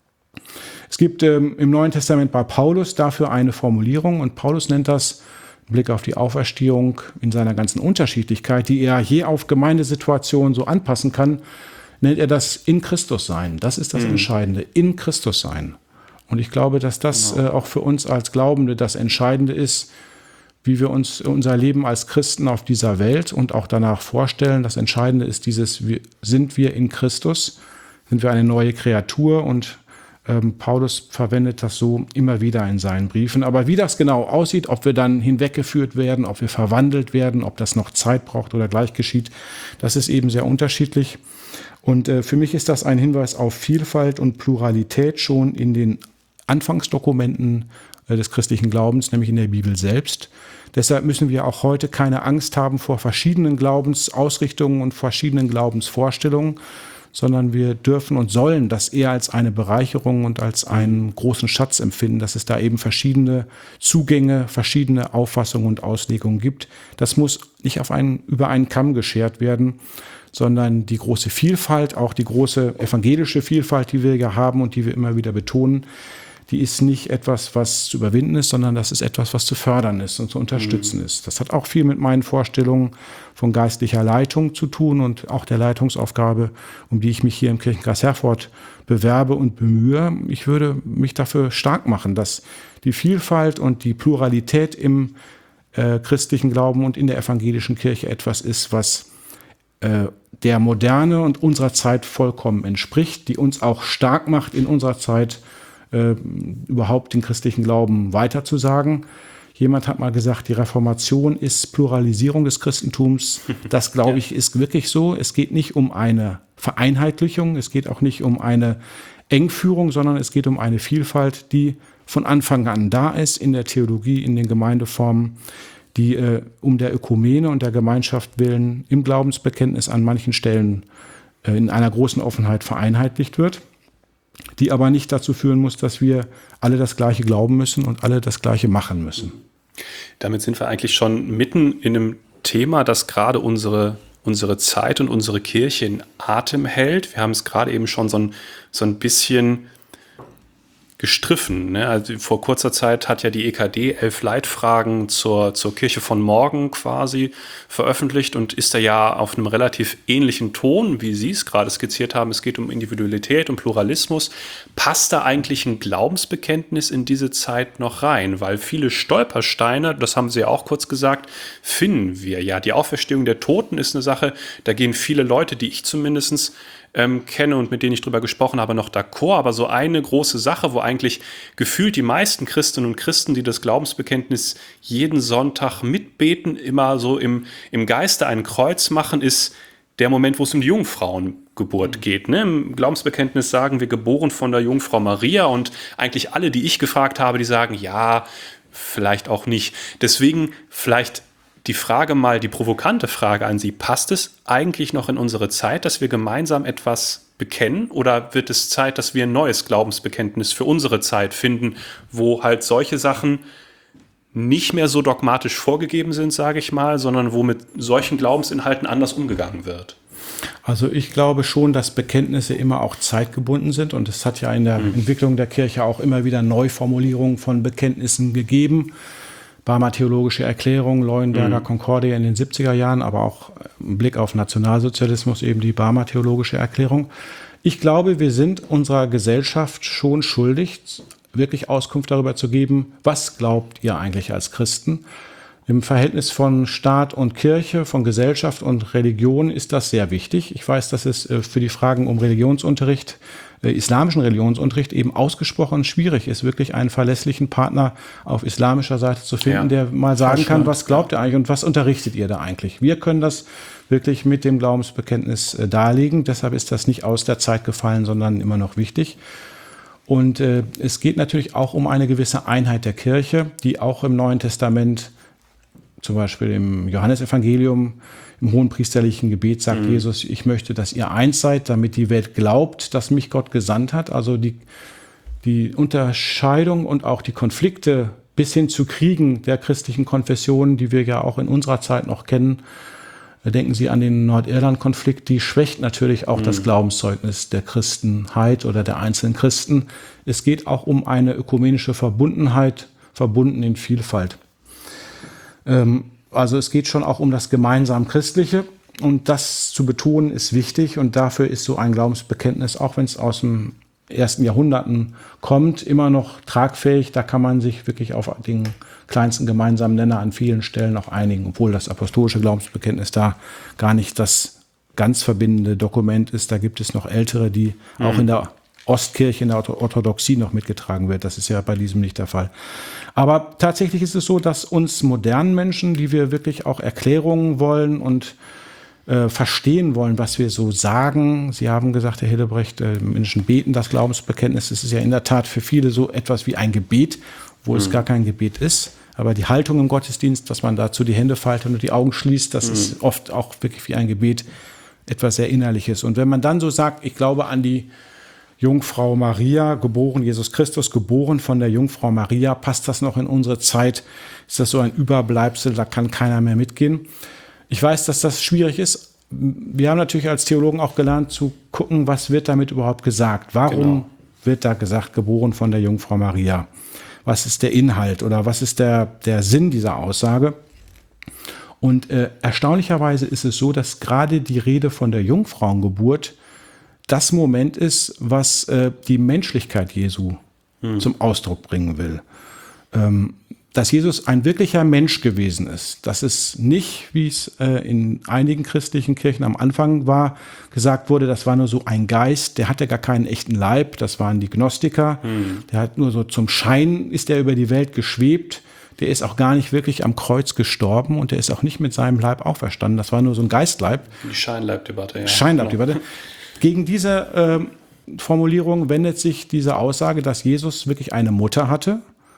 Es gibt ähm, im Neuen Testament bei Paulus dafür eine Formulierung und Paulus nennt das Blick auf die Auferstehung in seiner ganzen Unterschiedlichkeit, die er je auf Gemeindesituationen so anpassen kann, nennt er das in Christus sein. Das ist das mhm. Entscheidende, in Christus sein. Und ich glaube, dass das genau. äh, auch für uns als Glaubende das Entscheidende ist, wie wir uns unser Leben als Christen auf dieser Welt und auch danach vorstellen. Das Entscheidende ist dieses, wir, sind wir in Christus, sind wir eine neue Kreatur und ähm, Paulus verwendet das so immer wieder in seinen Briefen. Aber wie das genau aussieht, ob wir dann hinweggeführt werden, ob wir verwandelt werden, ob das noch Zeit braucht oder gleich geschieht, das ist eben sehr unterschiedlich. Und äh, für mich ist das ein Hinweis auf Vielfalt und Pluralität schon in den Anfangsdokumenten äh, des christlichen Glaubens, nämlich in der Bibel selbst. Deshalb müssen wir auch heute keine Angst haben vor verschiedenen Glaubensausrichtungen und verschiedenen Glaubensvorstellungen, sondern wir dürfen und sollen das eher als eine Bereicherung und als einen großen Schatz empfinden, dass es da eben verschiedene Zugänge, verschiedene Auffassungen und Auslegungen gibt. Das muss nicht auf einen, über einen Kamm geschert werden, sondern die große Vielfalt, auch die große evangelische Vielfalt, die wir ja haben und die wir immer wieder betonen, die ist nicht etwas, was zu überwinden ist, sondern das ist etwas, was zu fördern ist und zu unterstützen mhm. ist. Das hat auch viel mit meinen Vorstellungen von geistlicher Leitung zu tun und auch der Leitungsaufgabe, um die ich mich hier im Kirchenkreis Herford bewerbe und bemühe. Ich würde mich dafür stark machen, dass die Vielfalt und die Pluralität im äh, christlichen Glauben und in der evangelischen Kirche etwas ist, was äh, der Moderne und unserer Zeit vollkommen entspricht, die uns auch stark macht in unserer Zeit, Äh, überhaupt den christlichen Glauben weiterzusagen. Jemand hat mal gesagt, die Reformation ist Pluralisierung des Christentums. Das, glaube ich, ist wirklich so. Es geht nicht um eine Vereinheitlichung, es geht auch nicht um eine Engführung, sondern es geht um eine Vielfalt, die von Anfang an da ist in der Theologie, in den Gemeindeformen, die äh, um der Ökumene und der Gemeinschaft willen im Glaubensbekenntnis an manchen Stellen äh, in einer großen Offenheit vereinheitlicht wird, die aber nicht dazu führen muss, dass wir alle das Gleiche glauben müssen und alle das Gleiche machen müssen. Damit sind wir eigentlich schon mitten in einem Thema, das gerade unsere, unsere Zeit und unsere Kirche in Atem hält. Wir haben es gerade eben schon so ein, so ein bisschen gestriffen. Ne? Also vor kurzer Zeit hat ja die E K D elf Leitfragen zur, zur Kirche von morgen quasi veröffentlicht und ist da ja auf einem relativ ähnlichen Ton, wie Sie es gerade skizziert haben. Es geht um Individualität, um Pluralismus. Passt da eigentlich ein Glaubensbekenntnis in diese Zeit noch rein? Weil viele Stolpersteine, das haben Sie ja auch kurz gesagt, finden wir ja. Die Auferstehung der Toten ist eine Sache, da gehen viele Leute, die ich zumindest Ähm, kenne und mit denen ich drüber gesprochen habe, noch d'accord. Aber so eine große Sache, wo eigentlich gefühlt die meisten Christinnen und Christen, die das Glaubensbekenntnis jeden Sonntag mitbeten, immer so im, im Geiste ein Kreuz machen, ist der Moment, wo es um die Jungfrauengeburt geht. Ne? Im Glaubensbekenntnis sagen wir, geboren von der Jungfrau Maria, und eigentlich alle, die ich gefragt habe, die sagen, ja, vielleicht auch nicht. Deswegen vielleicht die Frage mal, die provokante Frage an Sie, passt es eigentlich noch in unsere Zeit, dass wir gemeinsam etwas bekennen, oder wird es Zeit, dass wir ein neues Glaubensbekenntnis für unsere Zeit finden, wo halt solche Sachen nicht mehr so dogmatisch vorgegeben sind, sage ich mal, sondern wo mit solchen Glaubensinhalten anders umgegangen wird? Also ich glaube schon, dass Bekenntnisse immer auch zeitgebunden sind, und es hat ja in der mhm. Entwicklung der Kirche auch immer wieder Neuformulierungen von Bekenntnissen gegeben. Barmer Theologische Erklärung, Leuenberger mhm. Concordia in den siebziger Jahren, aber auch im Blick auf Nationalsozialismus eben die Barmer Theologische Erklärung. Ich glaube, wir sind unserer Gesellschaft schon schuldig, wirklich Auskunft darüber zu geben, was glaubt ihr eigentlich als Christen? Im Verhältnis von Staat und Kirche, von Gesellschaft und Religion ist das sehr wichtig. Ich weiß, dass es für die Fragen um Religionsunterricht, äh, islamischen Religionsunterricht eben ausgesprochen schwierig ist, wirklich einen verlässlichen Partner auf islamischer Seite zu finden, ja, der mal sagen kann, was glaubt ihr eigentlich und was unterrichtet ihr da eigentlich? Wir können das wirklich mit dem Glaubensbekenntnis äh, darlegen. Deshalb ist das nicht aus der Zeit gefallen, sondern immer noch wichtig. Und äh, es geht natürlich auch um eine gewisse Einheit der Kirche, die auch im Neuen Testament, zum Beispiel im Johannesevangelium, im hohenpriesterlichen Gebet sagt mhm. Jesus, ich möchte, dass ihr eins seid, damit die Welt glaubt, dass mich Gott gesandt hat. Also die, die Unterscheidung und auch die Konflikte bis hin zu Kriegen der christlichen Konfessionen, die wir ja auch in unserer Zeit noch kennen, denken Sie an den Nordirland-Konflikt, die schwächt natürlich auch mhm. das Glaubenszeugnis der Christenheit oder der einzelnen Christen. Es geht auch um eine ökumenische Verbundenheit, verbunden in Vielfalt. Also es geht schon auch um das gemeinsam Christliche, und das zu betonen ist wichtig, und dafür ist so ein Glaubensbekenntnis, auch wenn es aus dem ersten Jahrhunderten kommt, immer noch tragfähig. Da kann man sich wirklich auf den kleinsten gemeinsamen Nenner an vielen Stellen auch einigen, obwohl das apostolische Glaubensbekenntnis da gar nicht das ganz verbindende Dokument ist. Da gibt es noch ältere, die mhm. auch in der Ostkirche, in der Orthodoxie noch mitgetragen wird. Das ist ja bei diesem nicht der Fall. Aber tatsächlich ist es so, dass uns modernen Menschen, die wir wirklich auch Erklärungen wollen und äh, verstehen wollen, was wir so sagen. Sie haben gesagt, Herr Hillebrecht, äh, Menschen beten das Glaubensbekenntnis. Das ist ja in der Tat für viele so etwas wie ein Gebet, wo mhm. es gar kein Gebet ist. Aber die Haltung im Gottesdienst, dass man dazu die Hände faltet und die Augen schließt, das mhm. ist oft auch wirklich wie ein Gebet. etwas sehr Innerliches. Und wenn man dann so sagt, ich glaube an die Jungfrau Maria, geboren Jesus Christus, geboren von der Jungfrau Maria, passt das noch in unsere Zeit? Ist das so ein Überbleibsel, da kann keiner mehr mitgehen? Ich weiß, dass das schwierig ist. Wir haben natürlich als Theologen auch gelernt zu gucken, was wird damit überhaupt gesagt? Warum genau. wird da gesagt, geboren von der Jungfrau Maria? Was ist der Inhalt oder was ist der, der Sinn dieser Aussage? Und äh, erstaunlicherweise ist es so, dass gerade die Rede von der Jungfrauengeburt das Moment ist, was äh, die Menschlichkeit Jesu hm. zum Ausdruck bringen will. Ähm, dass Jesus ein wirklicher Mensch gewesen ist. Das ist nicht, wie es äh, in einigen christlichen Kirchen am Anfang war, gesagt wurde, das war nur so ein Geist, der hatte gar keinen echten Leib, das waren die Gnostiker. Hm. Der hat nur so zum Schein, ist er über die Welt geschwebt. Der ist auch gar nicht wirklich am Kreuz gestorben und der ist auch nicht mit seinem Leib auferstanden. Das war nur so ein Geistleib. Die Scheinleibdebatte, ja. Scheinleibdebatte. Gegen diese äh, Formulierung wendet sich diese Aussage, dass Jesus wirklich eine Mutter hatte,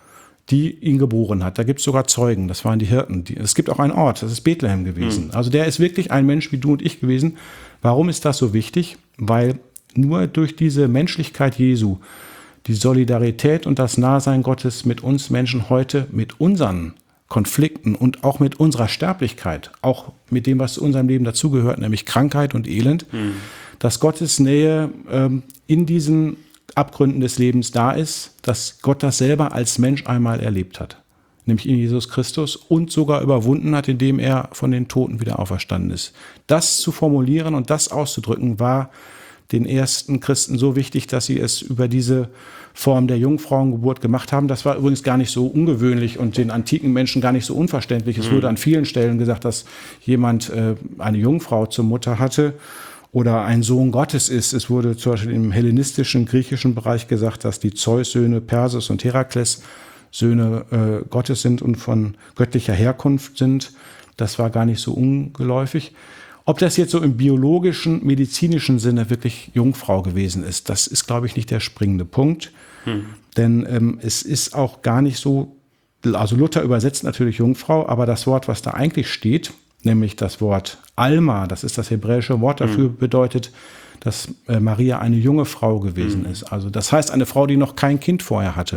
die ihn geboren hat. Da gibt es sogar Zeugen, das waren die Hirten. Die, es gibt auch einen Ort, das ist Bethlehem gewesen. Mhm. Also der ist wirklich ein Mensch wie du und ich gewesen. Warum ist das so wichtig? Weil nur durch diese Menschlichkeit Jesu die Solidarität und das Nahsein Gottes mit uns Menschen heute, mit unseren Konflikten und auch mit unserer Sterblichkeit, auch mit dem, was zu unserem Leben dazugehört, nämlich Krankheit und Elend, mhm. dass Gottes Nähe ähm, in diesen Abgründen des Lebens da ist, dass Gott das selber als Mensch einmal erlebt hat, nämlich in Jesus Christus und sogar überwunden hat, indem er von den Toten wieder auferstanden ist. Das zu formulieren und das auszudrücken, war den ersten Christen so wichtig, dass sie es über diese Form der Jungfrauengeburt gemacht haben. Das war übrigens gar nicht so ungewöhnlich und den antiken Menschen gar nicht so unverständlich. Es mhm. wurde an vielen Stellen gesagt, dass jemand äh, eine Jungfrau zur Mutter hatte oder ein Sohn Gottes ist. Es wurde zum Beispiel im hellenistischen, griechischen Bereich gesagt, dass die Zeus-Söhne Perses und Herakles Söhne äh, Gottes sind und von göttlicher Herkunft sind. Das war gar nicht so ungeläufig. Ob das jetzt so im biologischen, medizinischen Sinne wirklich Jungfrau gewesen ist, das ist, glaube ich, nicht der springende Punkt. Hm. Denn ähm, es ist auch gar nicht so, also Luther übersetzt natürlich Jungfrau, aber das Wort, was da eigentlich steht, nämlich das Wort Alma, das ist das hebräische Wort dafür, hm. bedeutet, dass äh, Maria eine junge Frau gewesen hm. ist. Also das heißt, eine Frau, die noch kein Kind vorher hatte.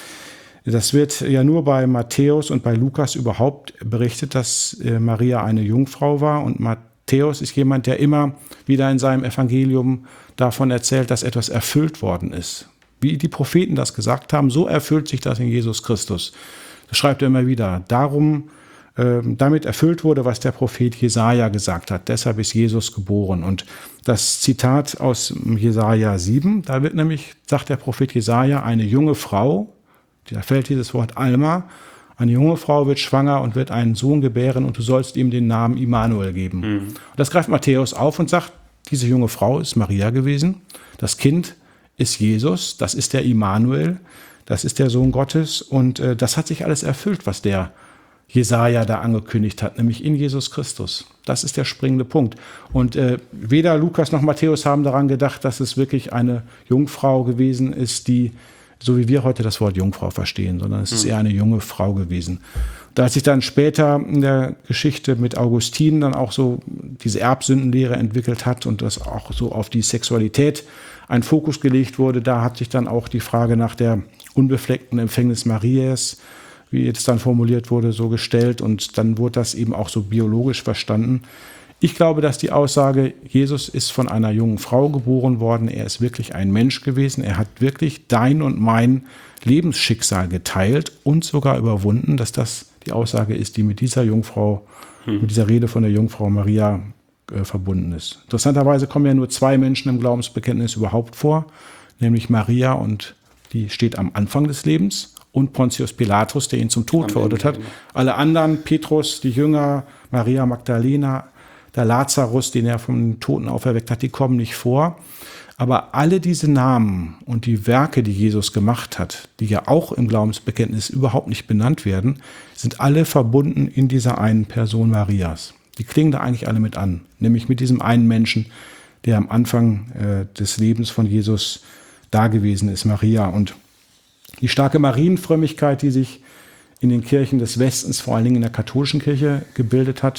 Das wird ja nur bei Matthäus und bei Lukas überhaupt berichtet, dass äh, Maria eine Jungfrau war und Matthäus Matthäus ist jemand, der immer wieder in seinem Evangelium davon erzählt, dass etwas erfüllt worden ist. Wie die Propheten das gesagt haben, so erfüllt sich das in Jesus Christus. Das schreibt er immer wieder. Darum, äh, damit erfüllt wurde, was der Prophet Jesaja gesagt hat. Deshalb ist Jesus geboren. Und das Zitat aus Jesaja sieben, da wird nämlich, sagt der Prophet Jesaja, eine junge Frau, da fällt dieses Wort Alma, eine junge Frau wird schwanger und wird einen Sohn gebären und du sollst ihm den Namen Immanuel geben. Mhm. Und das greift Matthäus auf und sagt, diese junge Frau ist Maria gewesen. Das Kind ist Jesus, das ist der Immanuel, das ist der Sohn Gottes. Und äh, das hat sich alles erfüllt, was der Jesaja da angekündigt hat, nämlich in Jesus Christus. Das ist der springende Punkt. Und äh, weder Lukas noch Matthäus haben daran gedacht, dass es wirklich eine Jungfrau gewesen ist, die so wie wir heute das Wort Jungfrau verstehen, sondern es ist eher eine junge Frau gewesen. Da hat sich dann später in der Geschichte mit Augustin dann auch so diese Erbsündenlehre entwickelt hat und das auch so auf die Sexualität ein Fokus gelegt wurde, da hat sich dann auch die Frage nach der unbefleckten Empfängnis Marias, wie es dann formuliert wurde, so gestellt und dann wurde das eben auch so biologisch verstanden. Ich glaube, dass die Aussage, Jesus ist von einer jungen Frau geboren worden, er ist wirklich ein Mensch gewesen, er hat wirklich dein und mein Lebensschicksal geteilt und sogar überwunden, dass das die Aussage ist, die mit dieser Jungfrau, hm. mit dieser Rede von der Jungfrau Maria äh, verbunden ist. Interessanterweise kommen ja nur zwei Menschen im Glaubensbekenntnis überhaupt vor, nämlich Maria und die steht am Anfang des Lebens und Pontius Pilatus, der ihn zum Tod am verurteilt Ende, hat. Alle anderen, Petrus, die Jünger, Maria Magdalena, der Lazarus, den er von den Toten auferweckt hat, die kommen nicht vor. Aber alle diese Namen und die Werke, die Jesus gemacht hat, die ja auch im Glaubensbekenntnis überhaupt nicht benannt werden, sind alle verbunden in dieser einen Person Marias. Die klingen da eigentlich alle mit an, nämlich mit diesem einen Menschen, der am Anfang äh, des Lebens von Jesus da gewesen ist, Maria. Und die starke Marienfrömmigkeit, die sich in den Kirchen des Westens, vor allen Dingen in der katholischen Kirche, gebildet hat,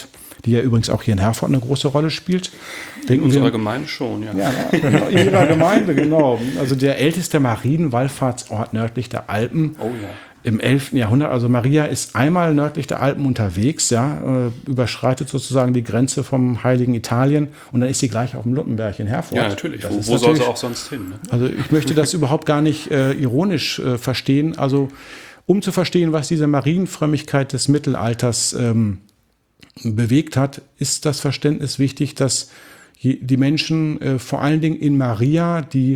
die ja übrigens auch hier in Herford eine große Rolle spielt. Denken In unserer wir, Gemeinde schon, ja. ja, in ihrer Gemeinde, genau. Also der älteste Marienwallfahrtsort nördlich der Alpen. Oh ja. Im elften Jahrhundert, also Maria ist einmal nördlich der Alpen unterwegs, ja, äh, überschreitet sozusagen die Grenze vom heiligen Italien und dann ist sie gleich auf dem Luppenberg in Herford. Ja, natürlich. Das Wo, ist wo soll natürlich- sie auch sonst hin? Ne? Also ich möchte das überhaupt gar nicht äh, ironisch äh, verstehen. Also um zu verstehen, was diese Marienfrömmigkeit des Mittelalters ähm, bewegt hat, ist das Verständnis wichtig, dass je, die Menschen äh, vor allen Dingen in Maria die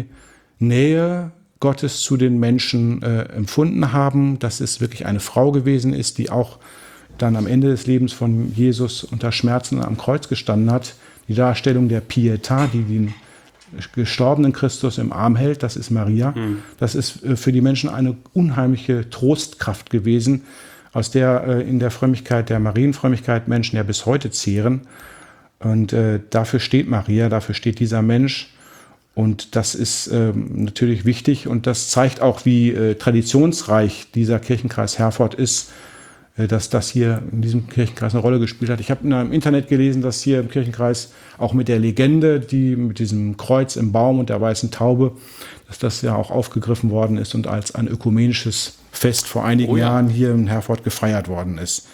Nähe Gottes zu den Menschen äh, empfunden haben, dass es wirklich eine Frau gewesen ist, die auch dann am Ende des Lebens von Jesus unter Schmerzen am Kreuz gestanden hat. Die Darstellung der Pietà, die den gestorbenen Christus im Arm hält, das ist Maria. Mhm. Das ist äh, für die Menschen eine unheimliche Trostkraft gewesen, aus der äh, in der Frömmigkeit, der Marienfrömmigkeit Menschen ja bis heute zehren. Und äh, dafür steht Maria, dafür steht dieser Mensch. Und das ist ähm, natürlich wichtig und das zeigt auch, wie äh, traditionsreich dieser Kirchenkreis Herford ist, äh, dass das hier in diesem Kirchenkreis eine Rolle gespielt hat. Ich habe im Internet gelesen, dass hier im Kirchenkreis auch mit der Legende, die mit diesem Kreuz im Baum und der weißen Taube, dass das ja auch aufgegriffen worden ist und als ein ökumenisches Fest vor einigen Oh ja. Jahren hier in Herford gefeiert worden ist.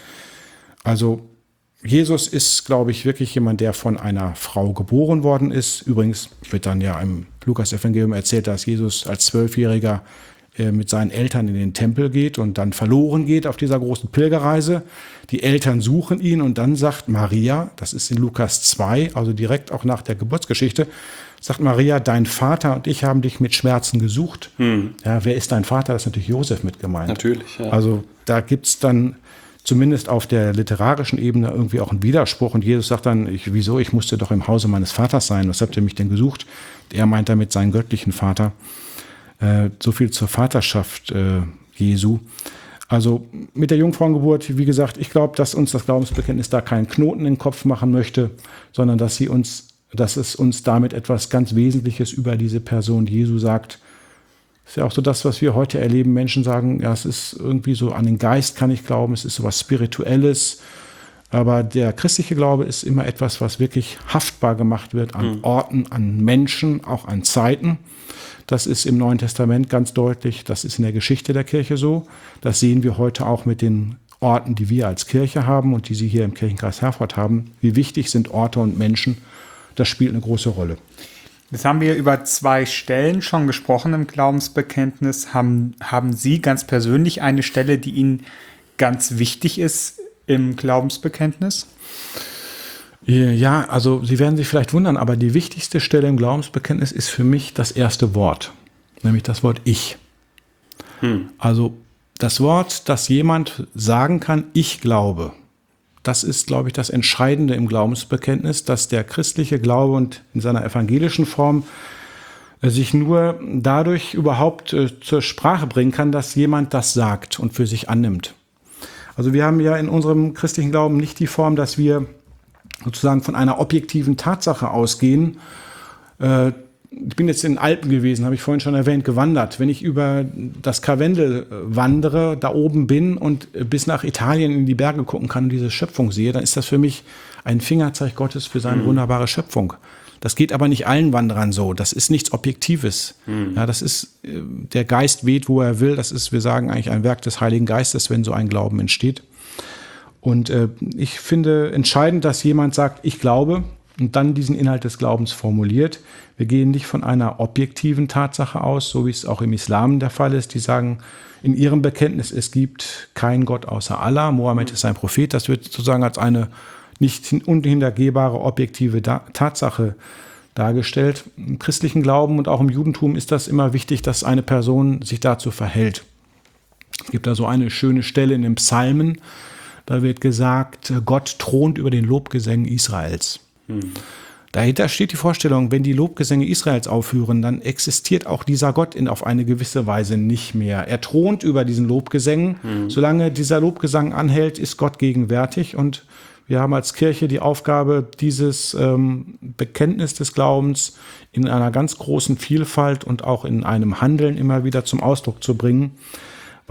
Also Jesus ist, glaube ich, wirklich jemand, der von einer Frau geboren worden ist. Übrigens wird dann ja im Lukas-Evangelium erzählt, dass Jesus als Zwölfjähriger äh, mit seinen Eltern in den Tempel geht und dann verloren geht auf dieser großen Pilgerreise. Die Eltern suchen ihn und dann sagt Maria, das ist in Lukas zwei, also direkt auch nach der Geburtsgeschichte, sagt Maria, dein Vater und ich haben dich mit Schmerzen gesucht. Hm. Ja, wer ist dein Vater? Das ist natürlich Josef mit gemeint. Natürlich, ja. Also da gibt es dann zumindest auf der literarischen Ebene irgendwie auch einen Widerspruch. Und Jesus sagt dann, ich, wieso, ich musste doch im Hause meines Vaters sein. Was habt ihr mich denn gesucht? Er meint damit seinen göttlichen Vater. Äh, so viel zur Vaterschaft äh, Jesu. Also mit der Jungfrauengeburt, wie gesagt, ich glaube, dass uns das Glaubensbekenntnis da keinen Knoten in den Kopf machen möchte, sondern dass sie uns, dass es uns damit etwas ganz Wesentliches über diese Person Jesu sagt. Ist ja auch so das, was wir heute erleben. Menschen sagen, ja, es ist irgendwie so, an den Geist kann ich glauben, es ist so was Spirituelles. Aber der christliche Glaube ist immer etwas, was wirklich haftbar gemacht wird an mhm. Orten, an Menschen, auch an Zeiten. Das ist im Neuen Testament ganz deutlich. Das ist in der Geschichte der Kirche so. Das sehen wir heute auch mit den Orten, die wir als Kirche haben und die Sie hier im Kirchenkreis Herford haben. Wie wichtig sind Orte und Menschen? Das spielt eine große Rolle. Jetzt haben wir über zwei Stellen schon gesprochen im Glaubensbekenntnis. Haben, haben Sie ganz persönlich eine Stelle, die Ihnen ganz wichtig ist im Glaubensbekenntnis? Ja, also Sie werden sich vielleicht wundern, aber die wichtigste Stelle im Glaubensbekenntnis ist für mich das erste Wort, nämlich das Wort Ich. Hm. Also das Wort, das jemand sagen kann, ich glaube. Das ist, glaube ich, das Entscheidende im Glaubensbekenntnis, dass der christliche Glaube und in seiner evangelischen Form äh, sich nur dadurch überhaupt äh, zur Sprache bringen kann, dass jemand das sagt und für sich annimmt. Also wir haben ja in unserem christlichen Glauben nicht die Form, dass wir sozusagen von einer objektiven Tatsache ausgehen. Äh, ich bin jetzt in den Alpen gewesen, habe ich vorhin schon erwähnt, gewandert. Wenn ich über das Karwendel wandere, da oben bin und bis nach Italien in die Berge gucken kann und diese Schöpfung sehe, dann ist das für mich ein Fingerzeig Gottes für seine mhm. wunderbare Schöpfung. Das geht aber nicht allen Wanderern so. Das ist nichts Objektives. Mhm. Ja, das ist, der Geist weht, wo er will. Das ist, wir sagen eigentlich, ein Werk des Heiligen Geistes, wenn so ein Glauben entsteht. Und äh, ich finde entscheidend, dass jemand sagt, ich glaube, und dann diesen Inhalt des Glaubens formuliert. Wir gehen nicht von einer objektiven Tatsache aus, so wie es auch im Islam der Fall ist. Die sagen in ihrem Bekenntnis, es gibt keinen Gott außer Allah. Mohammed ist ein Prophet. Das wird sozusagen als eine nicht unhintergehbare objektive da- Tatsache dargestellt. Im christlichen Glauben und auch im Judentum ist das immer wichtig, dass eine Person sich dazu verhält. Es gibt da so eine schöne Stelle in den Psalmen. Da wird gesagt, Gott thront über den Lobgesängen Israels. Hm. Dahinter steht die Vorstellung, wenn die Lobgesänge Israels aufhören, dann existiert auch dieser Gott in auf eine gewisse Weise nicht mehr. Er thront über diesen Lobgesängen. Hm. Solange dieser Lobgesang anhält, ist Gott gegenwärtig. Und wir haben als Kirche die Aufgabe, dieses ähm, Bekenntnis des Glaubens in einer ganz großen Vielfalt und auch in einem Handeln immer wieder zum Ausdruck zu bringen.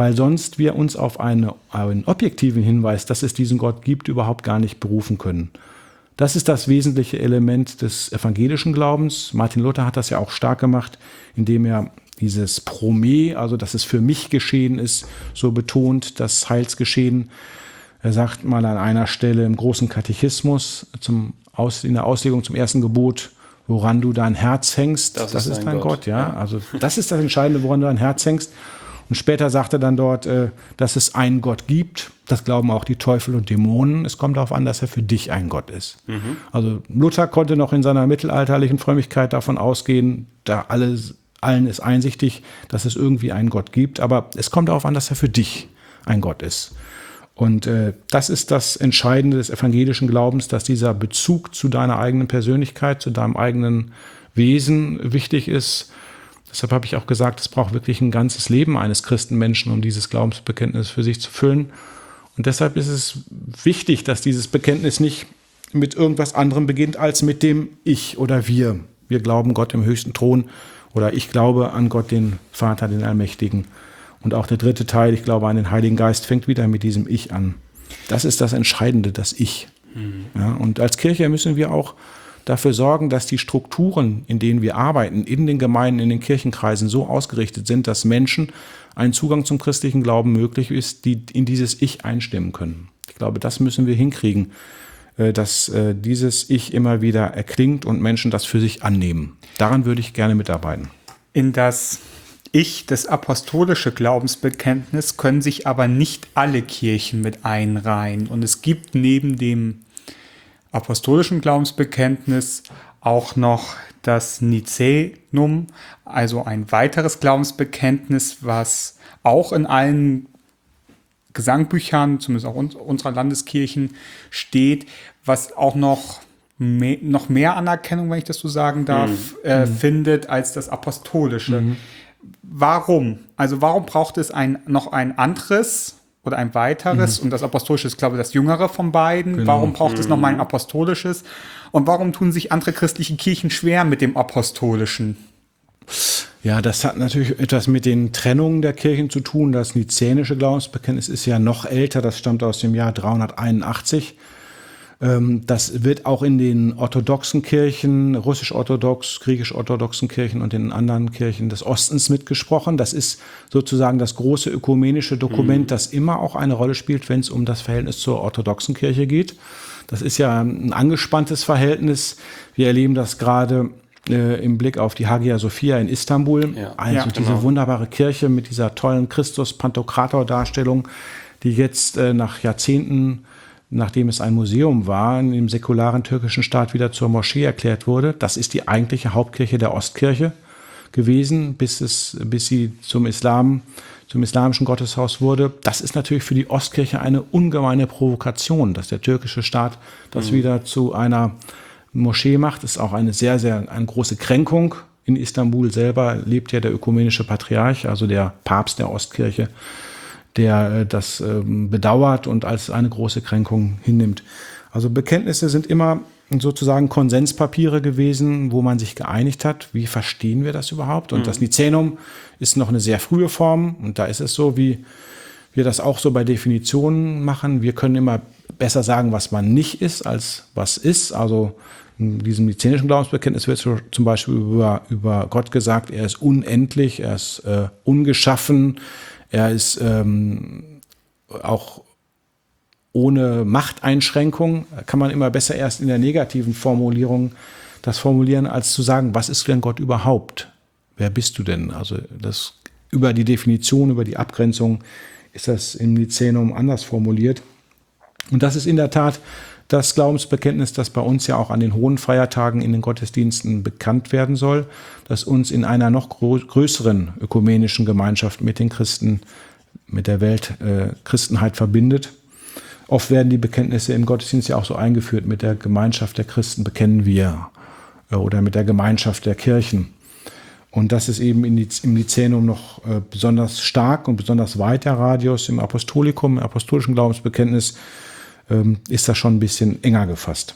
weil sonst wir uns auf eine, einen objektiven Hinweis, dass es diesen Gott gibt, überhaupt gar nicht berufen können. Das ist das wesentliche Element des evangelischen Glaubens. Martin Luther hat das ja auch stark gemacht, indem er dieses Pro me, also dass es für mich geschehen ist, so betont, das Heilsgeschehen. Er sagt mal an einer Stelle im großen Katechismus zum Aus, in der Auslegung zum ersten Gebot, woran du dein Herz hängst, das, das ist, ist dein Gott. Gott ja? Also das ist das Entscheidende, woran du dein Herz hängst. Und später sagt er dann dort, äh, dass es einen Gott gibt. Das glauben auch die Teufel und Dämonen. Es kommt darauf an, dass er für dich ein Gott ist. Mhm. Also Luther konnte noch in seiner mittelalterlichen Frömmigkeit davon ausgehen, da alles, allen ist einsichtig, dass es irgendwie einen Gott gibt. Aber es kommt darauf an, dass er für dich ein Gott ist. Und äh, das ist das Entscheidende des evangelischen Glaubens, dass dieser Bezug zu deiner eigenen Persönlichkeit, zu deinem eigenen Wesen wichtig ist. Deshalb habe ich auch gesagt, es braucht wirklich ein ganzes Leben eines Christenmenschen, um dieses Glaubensbekenntnis für sich zu füllen. Und deshalb ist es wichtig, dass dieses Bekenntnis nicht mit irgendwas anderem beginnt als mit dem Ich oder Wir. Wir glauben Gott im höchsten Thron oder ich glaube an Gott, den Vater, den Allmächtigen. Und auch der dritte Teil, ich glaube an den Heiligen Geist, fängt wieder mit diesem Ich an. Das ist das Entscheidende, das Ich. Mhm. Ja, und als Kirche müssen wir auch dafür sorgen, dass die Strukturen, in denen wir arbeiten, in den Gemeinden, in den Kirchenkreisen so ausgerichtet sind, dass Menschen einen Zugang zum christlichen Glauben möglich ist, die in dieses Ich einstimmen können. Ich glaube, das müssen wir hinkriegen, dass dieses Ich immer wieder erklingt und Menschen das für sich annehmen. Daran würde ich gerne mitarbeiten. In das Ich, das apostolische Glaubensbekenntnis, können sich aber nicht alle Kirchen mit einreihen. Und es gibt neben dem apostolischen Glaubensbekenntnis auch noch das Nicänum, also ein weiteres Glaubensbekenntnis, was auch in allen Gesangbüchern, zumindest auch unserer Landeskirchen, steht, was auch noch mehr, noch mehr Anerkennung, wenn ich das so sagen darf, mhm. äh, mhm. findet als das apostolische. Mhm. Warum? Also warum braucht es ein, noch ein anderes oder ein weiteres, mhm. und das apostolische ist, glaube ich, das jüngere von beiden. Genau. Warum braucht mhm. es nochmal ein apostolisches? Und warum tun sich andere christliche Kirchen schwer mit dem apostolischen? Ja, das hat natürlich etwas mit den Trennungen der Kirchen zu tun. Das nizänische Glaubensbekenntnis ist ja noch älter, das stammt aus dem Jahr dreihunderteinundachtzig. Das wird auch in den orthodoxen Kirchen, russisch-orthodox, griechisch-orthodoxen Kirchen und den anderen Kirchen des Ostens mitgesprochen. Das ist sozusagen das große ökumenische Dokument, mhm. das immer auch eine Rolle spielt, wenn es um das Verhältnis zur orthodoxen Kirche geht. Das ist ja ein angespanntes Verhältnis. Wir erleben das gerade äh, im Blick auf die Hagia Sophia in Istanbul. Ja. Also ja, diese genau. wunderbare Kirche mit dieser tollen Christus-Pantokrator-Darstellung, die jetzt äh, nach Jahrzehnten, nachdem es ein Museum war, im säkularen türkischen Staat wieder zur Moschee erklärt wurde. Das ist die eigentliche Hauptkirche der Ostkirche gewesen, bis es, bis sie zum Islam, zum islamischen Gotteshaus wurde. Das ist natürlich für die Ostkirche eine ungemeine Provokation, dass der türkische Staat das mhm. wieder zu einer Moschee macht. Das ist auch eine sehr, sehr eine große Kränkung. In Istanbul selber lebt ja der ökumenische Patriarch, also der Papst der Ostkirche, der das ähm, bedauert und als eine große Kränkung hinnimmt. Also Bekenntnisse sind immer sozusagen Konsenspapiere gewesen, wo man sich geeinigt hat, wie verstehen wir das überhaupt? Und mhm. das Nicänum ist noch eine sehr frühe Form und da ist es so, wie wir das auch so bei Definitionen machen. Wir können immer besser sagen, was man nicht ist, als was ist. Also in diesem nizänischen Glaubensbekenntnis wird zum Beispiel über, über Gott gesagt, er ist unendlich, er ist äh, ungeschaffen, er ist ähm, auch ohne Machteinschränkung. Kann man immer besser erst in der negativen Formulierung das formulieren, als zu sagen, was ist denn Gott überhaupt? Wer bist du denn? Also das über die Definition, über die Abgrenzung ist das im Nicänum anders formuliert. Und das ist in der Tat das Glaubensbekenntnis, das bei uns ja auch an den hohen Feiertagen in den Gottesdiensten bekannt werden soll, das uns in einer noch größeren ökumenischen Gemeinschaft mit den Christen, mit der Weltchristenheit äh, verbindet. Oft werden die Bekenntnisse im Gottesdienst ja auch so eingeführt, mit der Gemeinschaft der Christen bekennen wir äh, oder mit der Gemeinschaft der Kirchen. Und das ist eben in die, im Nicänum noch äh, besonders stark und besonders weit der Radius. Im Apostolikum, im apostolischen Glaubensbekenntnis ähm, ist das schon ein bisschen enger gefasst.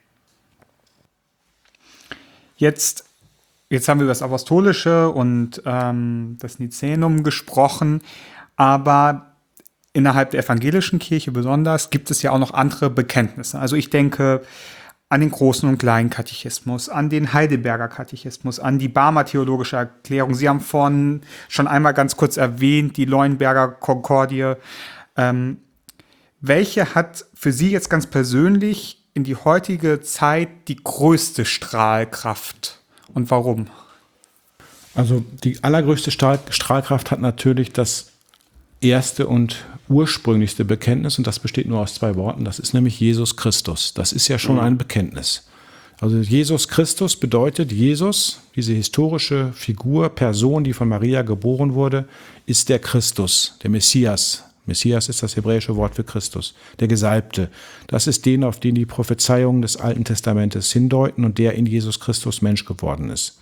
Jetzt, jetzt haben wir über das Apostolische und ähm, das Nicänum gesprochen. Aber innerhalb der evangelischen Kirche besonders gibt es ja auch noch andere Bekenntnisse. Also ich denke an den Großen und Kleinen Katechismus, an den Heidelberger Katechismus, an die Barmer Theologische Erklärung. Sie haben vorhin schon einmal ganz kurz erwähnt, die Leuenberger Konkordie. Ähm, welche hat für Sie jetzt ganz persönlich in die heutige Zeit die größte Strahlkraft und warum? Also die allergrößte Strahl- Strahlkraft hat natürlich das erste und ursprünglichste Bekenntnis, und das besteht nur aus zwei Worten, das ist nämlich Jesus Christus. Das ist ja schon ein Bekenntnis. Also Jesus Christus bedeutet, Jesus, diese historische Figur, Person, die von Maria geboren wurde, ist der Christus, der Messias. Messias ist das hebräische Wort für Christus, der Gesalbte. Das ist den, auf den die Prophezeiungen des Alten Testamentes hindeuten und der in Jesus Christus Mensch geworden ist.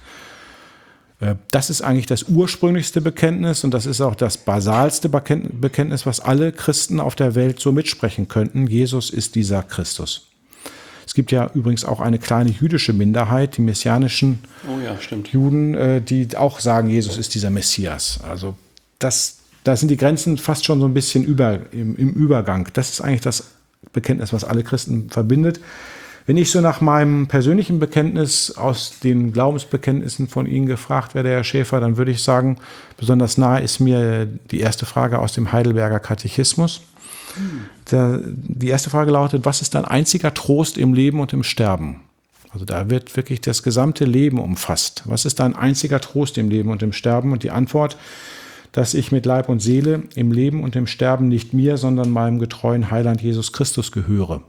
Das ist eigentlich das ursprünglichste Bekenntnis und das ist auch das basalste Bekenntnis, was alle Christen auf der Welt so mitsprechen könnten. Jesus ist dieser Christus. Es gibt ja übrigens auch eine kleine jüdische Minderheit, die messianischen oh ja, stimmt. Juden, die auch sagen, Jesus ist dieser Messias. Also das, da sind die Grenzen fast schon so ein bisschen über, im, im Übergang. Das ist eigentlich das Bekenntnis, was alle Christen verbindet. Wenn ich so nach meinem persönlichen Bekenntnis aus den Glaubensbekenntnissen von Ihnen gefragt werde, Herr Schäfer, dann würde ich sagen, besonders nahe ist mir die erste Frage aus dem Heidelberger Katechismus. Der, die erste Frage lautet, was ist dein einziger Trost im Leben und im Sterben? Also da wird wirklich das gesamte Leben umfasst. Was ist dein einziger Trost im Leben und im Sterben? Und die Antwort, dass ich mit Leib und Seele im Leben und im Sterben nicht mir, sondern meinem getreuen Heiland Jesus Christus gehöre.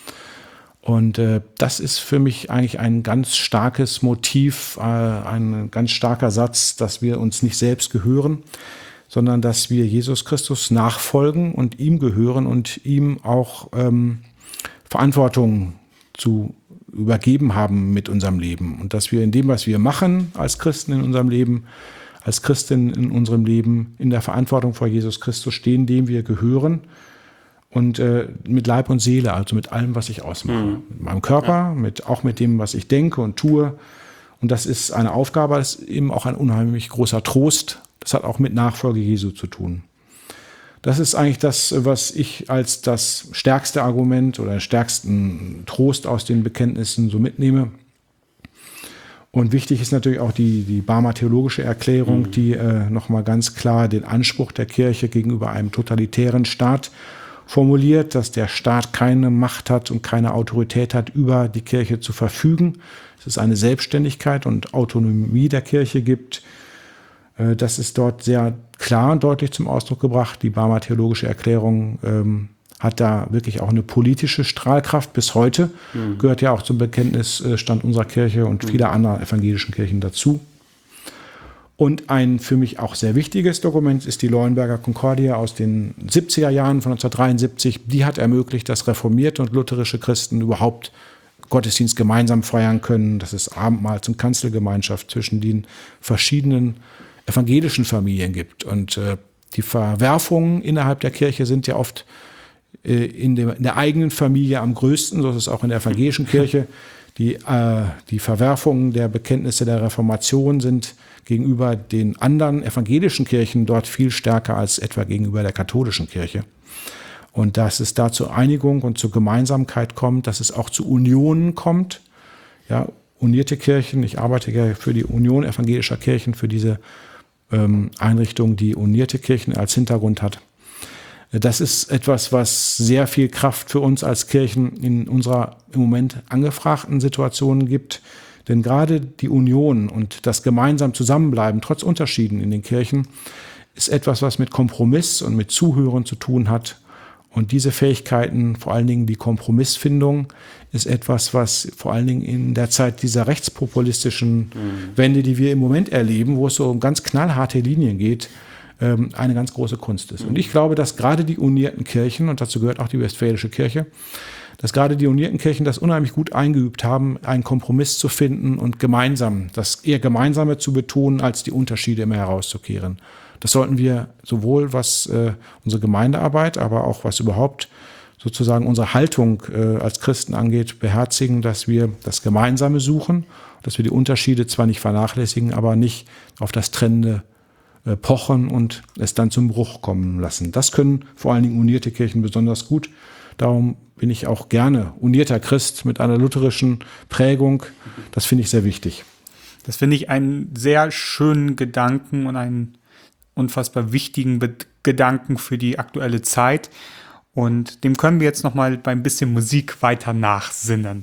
Und äh, das ist für mich eigentlich ein ganz starkes Motiv, äh, ein ganz starker Satz, dass wir uns nicht selbst gehören, sondern dass wir Jesus Christus nachfolgen und ihm gehören und ihm auch ähm, Verantwortung zu übergeben haben mit unserem Leben. Und dass wir in dem, was wir machen als Christen in unserem Leben, als Christen in unserem Leben, in der Verantwortung vor Jesus Christus stehen, dem wir gehören. Und äh, mit Leib und Seele, also mit allem, was ich ausmache. Mhm. Mit meinem Körper, ja. mit, auch mit dem, was ich denke und tue. Und das ist eine Aufgabe, das ist eben auch ein unheimlich großer Trost. Das hat auch mit Nachfolge Jesu zu tun. Das ist eigentlich das, was ich als das stärkste Argument oder den stärksten Trost aus den Bekenntnissen so mitnehme. Und wichtig ist natürlich auch die, die Barmer Theologische Erklärung, mhm. die äh, nochmal ganz klar den Anspruch der Kirche gegenüber einem totalitären Staat formuliert, dass der Staat keine Macht hat und keine Autorität hat, über die Kirche zu verfügen. Dass es eine Selbstständigkeit und Autonomie der Kirche gibt. Das ist dort sehr klar und deutlich zum Ausdruck gebracht. Die Barmer Theologische Erklärung ähm, hat da wirklich auch eine politische Strahlkraft bis heute. Mhm. Gehört ja auch zum Bekenntnisstand unserer Kirche und mhm. vieler anderer evangelischen Kirchen dazu. Und ein für mich auch sehr wichtiges Dokument ist die Leuenberger Konkordie aus den siebziger Jahren von neunzehnhundertdreiundsiebzig. Die hat ermöglicht, dass reformierte und lutherische Christen überhaupt Gottesdienst gemeinsam feiern können. Das ist Abendmahls- und Kanzelgemeinschaft zwischen den verschiedenen evangelischen Familien gibt. Und äh, die Verwerfungen innerhalb der Kirche sind ja oft äh, in, dem, in der eigenen Familie am größten. So ist es auch in der evangelischen Kirche. Die, äh, die Verwerfungen der Bekenntnisse der Reformation sind gegenüber den anderen evangelischen Kirchen dort viel stärker als etwa gegenüber der katholischen Kirche. Und dass es da zur Einigung und zur Gemeinsamkeit kommt, dass es auch zu Unionen kommt. Ja, unierte Kirchen, ich arbeite ja für die Union evangelischer Kirchen, für diese ähm, Einrichtung, die unierte Kirchen als Hintergrund hat. Das ist etwas, was sehr viel Kraft für uns als Kirchen in unserer im Moment angefragten Situation gibt. Denn gerade die Union und das gemeinsam Zusammenbleiben, trotz Unterschieden in den Kirchen, ist etwas, was mit Kompromiss und mit Zuhören zu tun hat. Und diese Fähigkeiten, vor allen Dingen die Kompromissfindung, ist etwas, was vor allen Dingen in der Zeit dieser rechtspopulistischen mhm. Wende, die wir im Moment erleben, wo es so um ganz knallharte Linien geht, eine ganz große Kunst ist. Und ich glaube, dass gerade die unierten Kirchen, und dazu gehört auch die Westfälische Kirche, dass gerade die unierten Kirchen das unheimlich gut eingeübt haben, einen Kompromiss zu finden und gemeinsam, das eher Gemeinsame zu betonen, als die Unterschiede immer herauszukehren. Das sollten wir sowohl was äh, unsere Gemeindearbeit, aber auch was überhaupt sozusagen unsere Haltung äh, als Christen angeht, beherzigen, dass wir das Gemeinsame suchen, dass wir die Unterschiede zwar nicht vernachlässigen, aber nicht auf das Trennende äh, pochen und es dann zum Bruch kommen lassen. Das können vor allen Dingen unierte Kirchen besonders gut. Darum bin ich auch gerne unierter Christ mit einer lutherischen Prägung. Das finde ich sehr wichtig. Das finde ich einen sehr schönen Gedanken und einen unfassbar wichtigen Be- Gedanken für die aktuelle Zeit. Und dem können wir jetzt noch mal bei ein bisschen Musik weiter nachsinnen.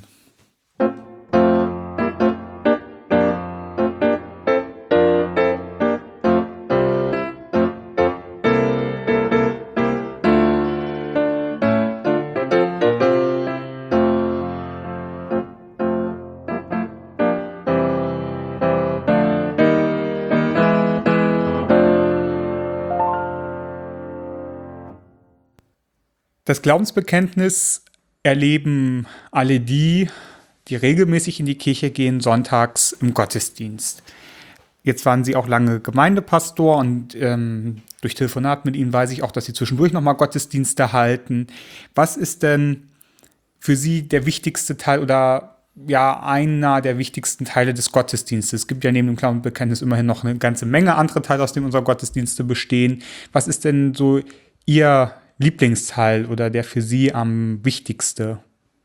Das Glaubensbekenntnis erleben alle die, die regelmäßig in die Kirche gehen, sonntags im Gottesdienst. Jetzt waren Sie auch lange Gemeindepastor und ähm, durch Telefonat mit Ihnen weiß ich auch, dass Sie zwischendurch nochmal Gottesdienste halten. Was ist denn für Sie der wichtigste Teil oder ja einer der wichtigsten Teile des Gottesdienstes? Es gibt ja neben dem Glaubensbekenntnis immerhin noch eine ganze Menge andere Teile, aus denen unsere Gottesdienste bestehen. Was ist denn so Ihr Lieblingsteil oder der für Sie am wichtigste?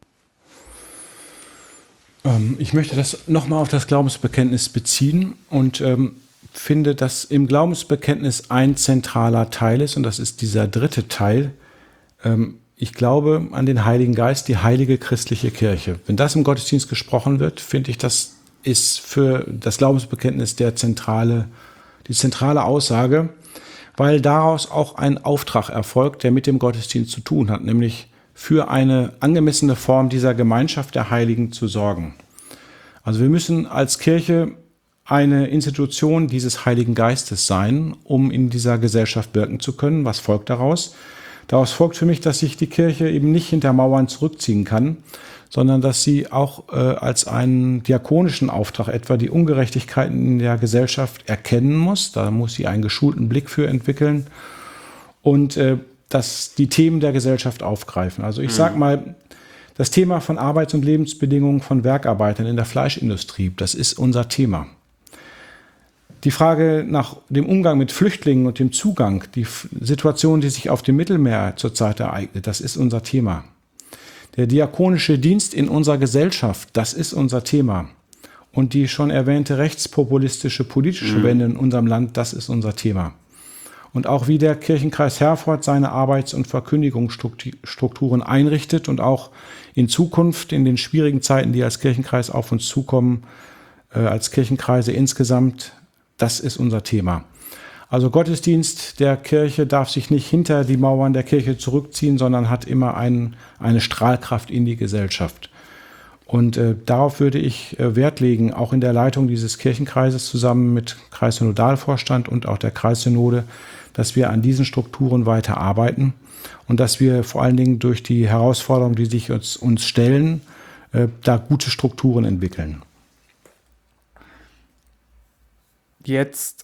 Ähm, ich möchte das nochmal auf das Glaubensbekenntnis beziehen und ähm, finde, dass im Glaubensbekenntnis ein zentraler Teil ist und das ist dieser dritte Teil. Ähm, ich glaube an den Heiligen Geist, die heilige christliche Kirche. Wenn das im Gottesdienst gesprochen wird, finde ich, das ist für das Glaubensbekenntnis der zentrale, die zentrale Aussage, weil daraus auch ein Auftrag erfolgt, der mit dem Gottesdienst zu tun hat, nämlich für eine angemessene Form dieser Gemeinschaft der Heiligen zu sorgen. Also wir müssen als Kirche eine Institution dieses Heiligen Geistes sein, um in dieser Gesellschaft wirken zu können. Was folgt daraus? Daraus folgt für mich, dass sich die Kirche eben nicht hinter Mauern zurückziehen kann, sondern dass sie auch äh, als einen diakonischen Auftrag etwa die Ungerechtigkeiten in der Gesellschaft erkennen muss. Da muss sie einen geschulten Blick für entwickeln und äh, dass die Themen der Gesellschaft aufgreifen. Also ich mhm. sage mal, das Thema von Arbeits- und Lebensbedingungen von Werkarbeitern in der Fleischindustrie, das ist unser Thema. Die Frage nach dem Umgang mit Flüchtlingen und dem Zugang, die Situation, die sich auf dem Mittelmeer zurzeit ereignet, das ist unser Thema. Der diakonische Dienst in unserer Gesellschaft, das ist unser Thema. Und die schon erwähnte rechtspopulistische politische mhm. Wende in unserem Land, das ist unser Thema. Und auch wie der Kirchenkreis Herford seine Arbeits- und Verkündigungsstrukturen einrichtet und auch in Zukunft in den schwierigen Zeiten, die als Kirchenkreis auf uns zukommen, äh, als Kirchenkreise insgesamt, das ist unser Thema. Also Gottesdienst der Kirche darf sich nicht hinter die Mauern der Kirche zurückziehen, sondern hat immer ein, eine Strahlkraft in die Gesellschaft. Und äh, darauf würde ich äh, Wert legen, auch in der Leitung dieses Kirchenkreises zusammen mit Kreissynodalvorstand und auch der Kreissynode, dass wir an diesen Strukturen weiter arbeiten und dass wir vor allen Dingen durch die Herausforderungen, die sich uns, uns stellen, äh, da gute Strukturen entwickeln. Jetzt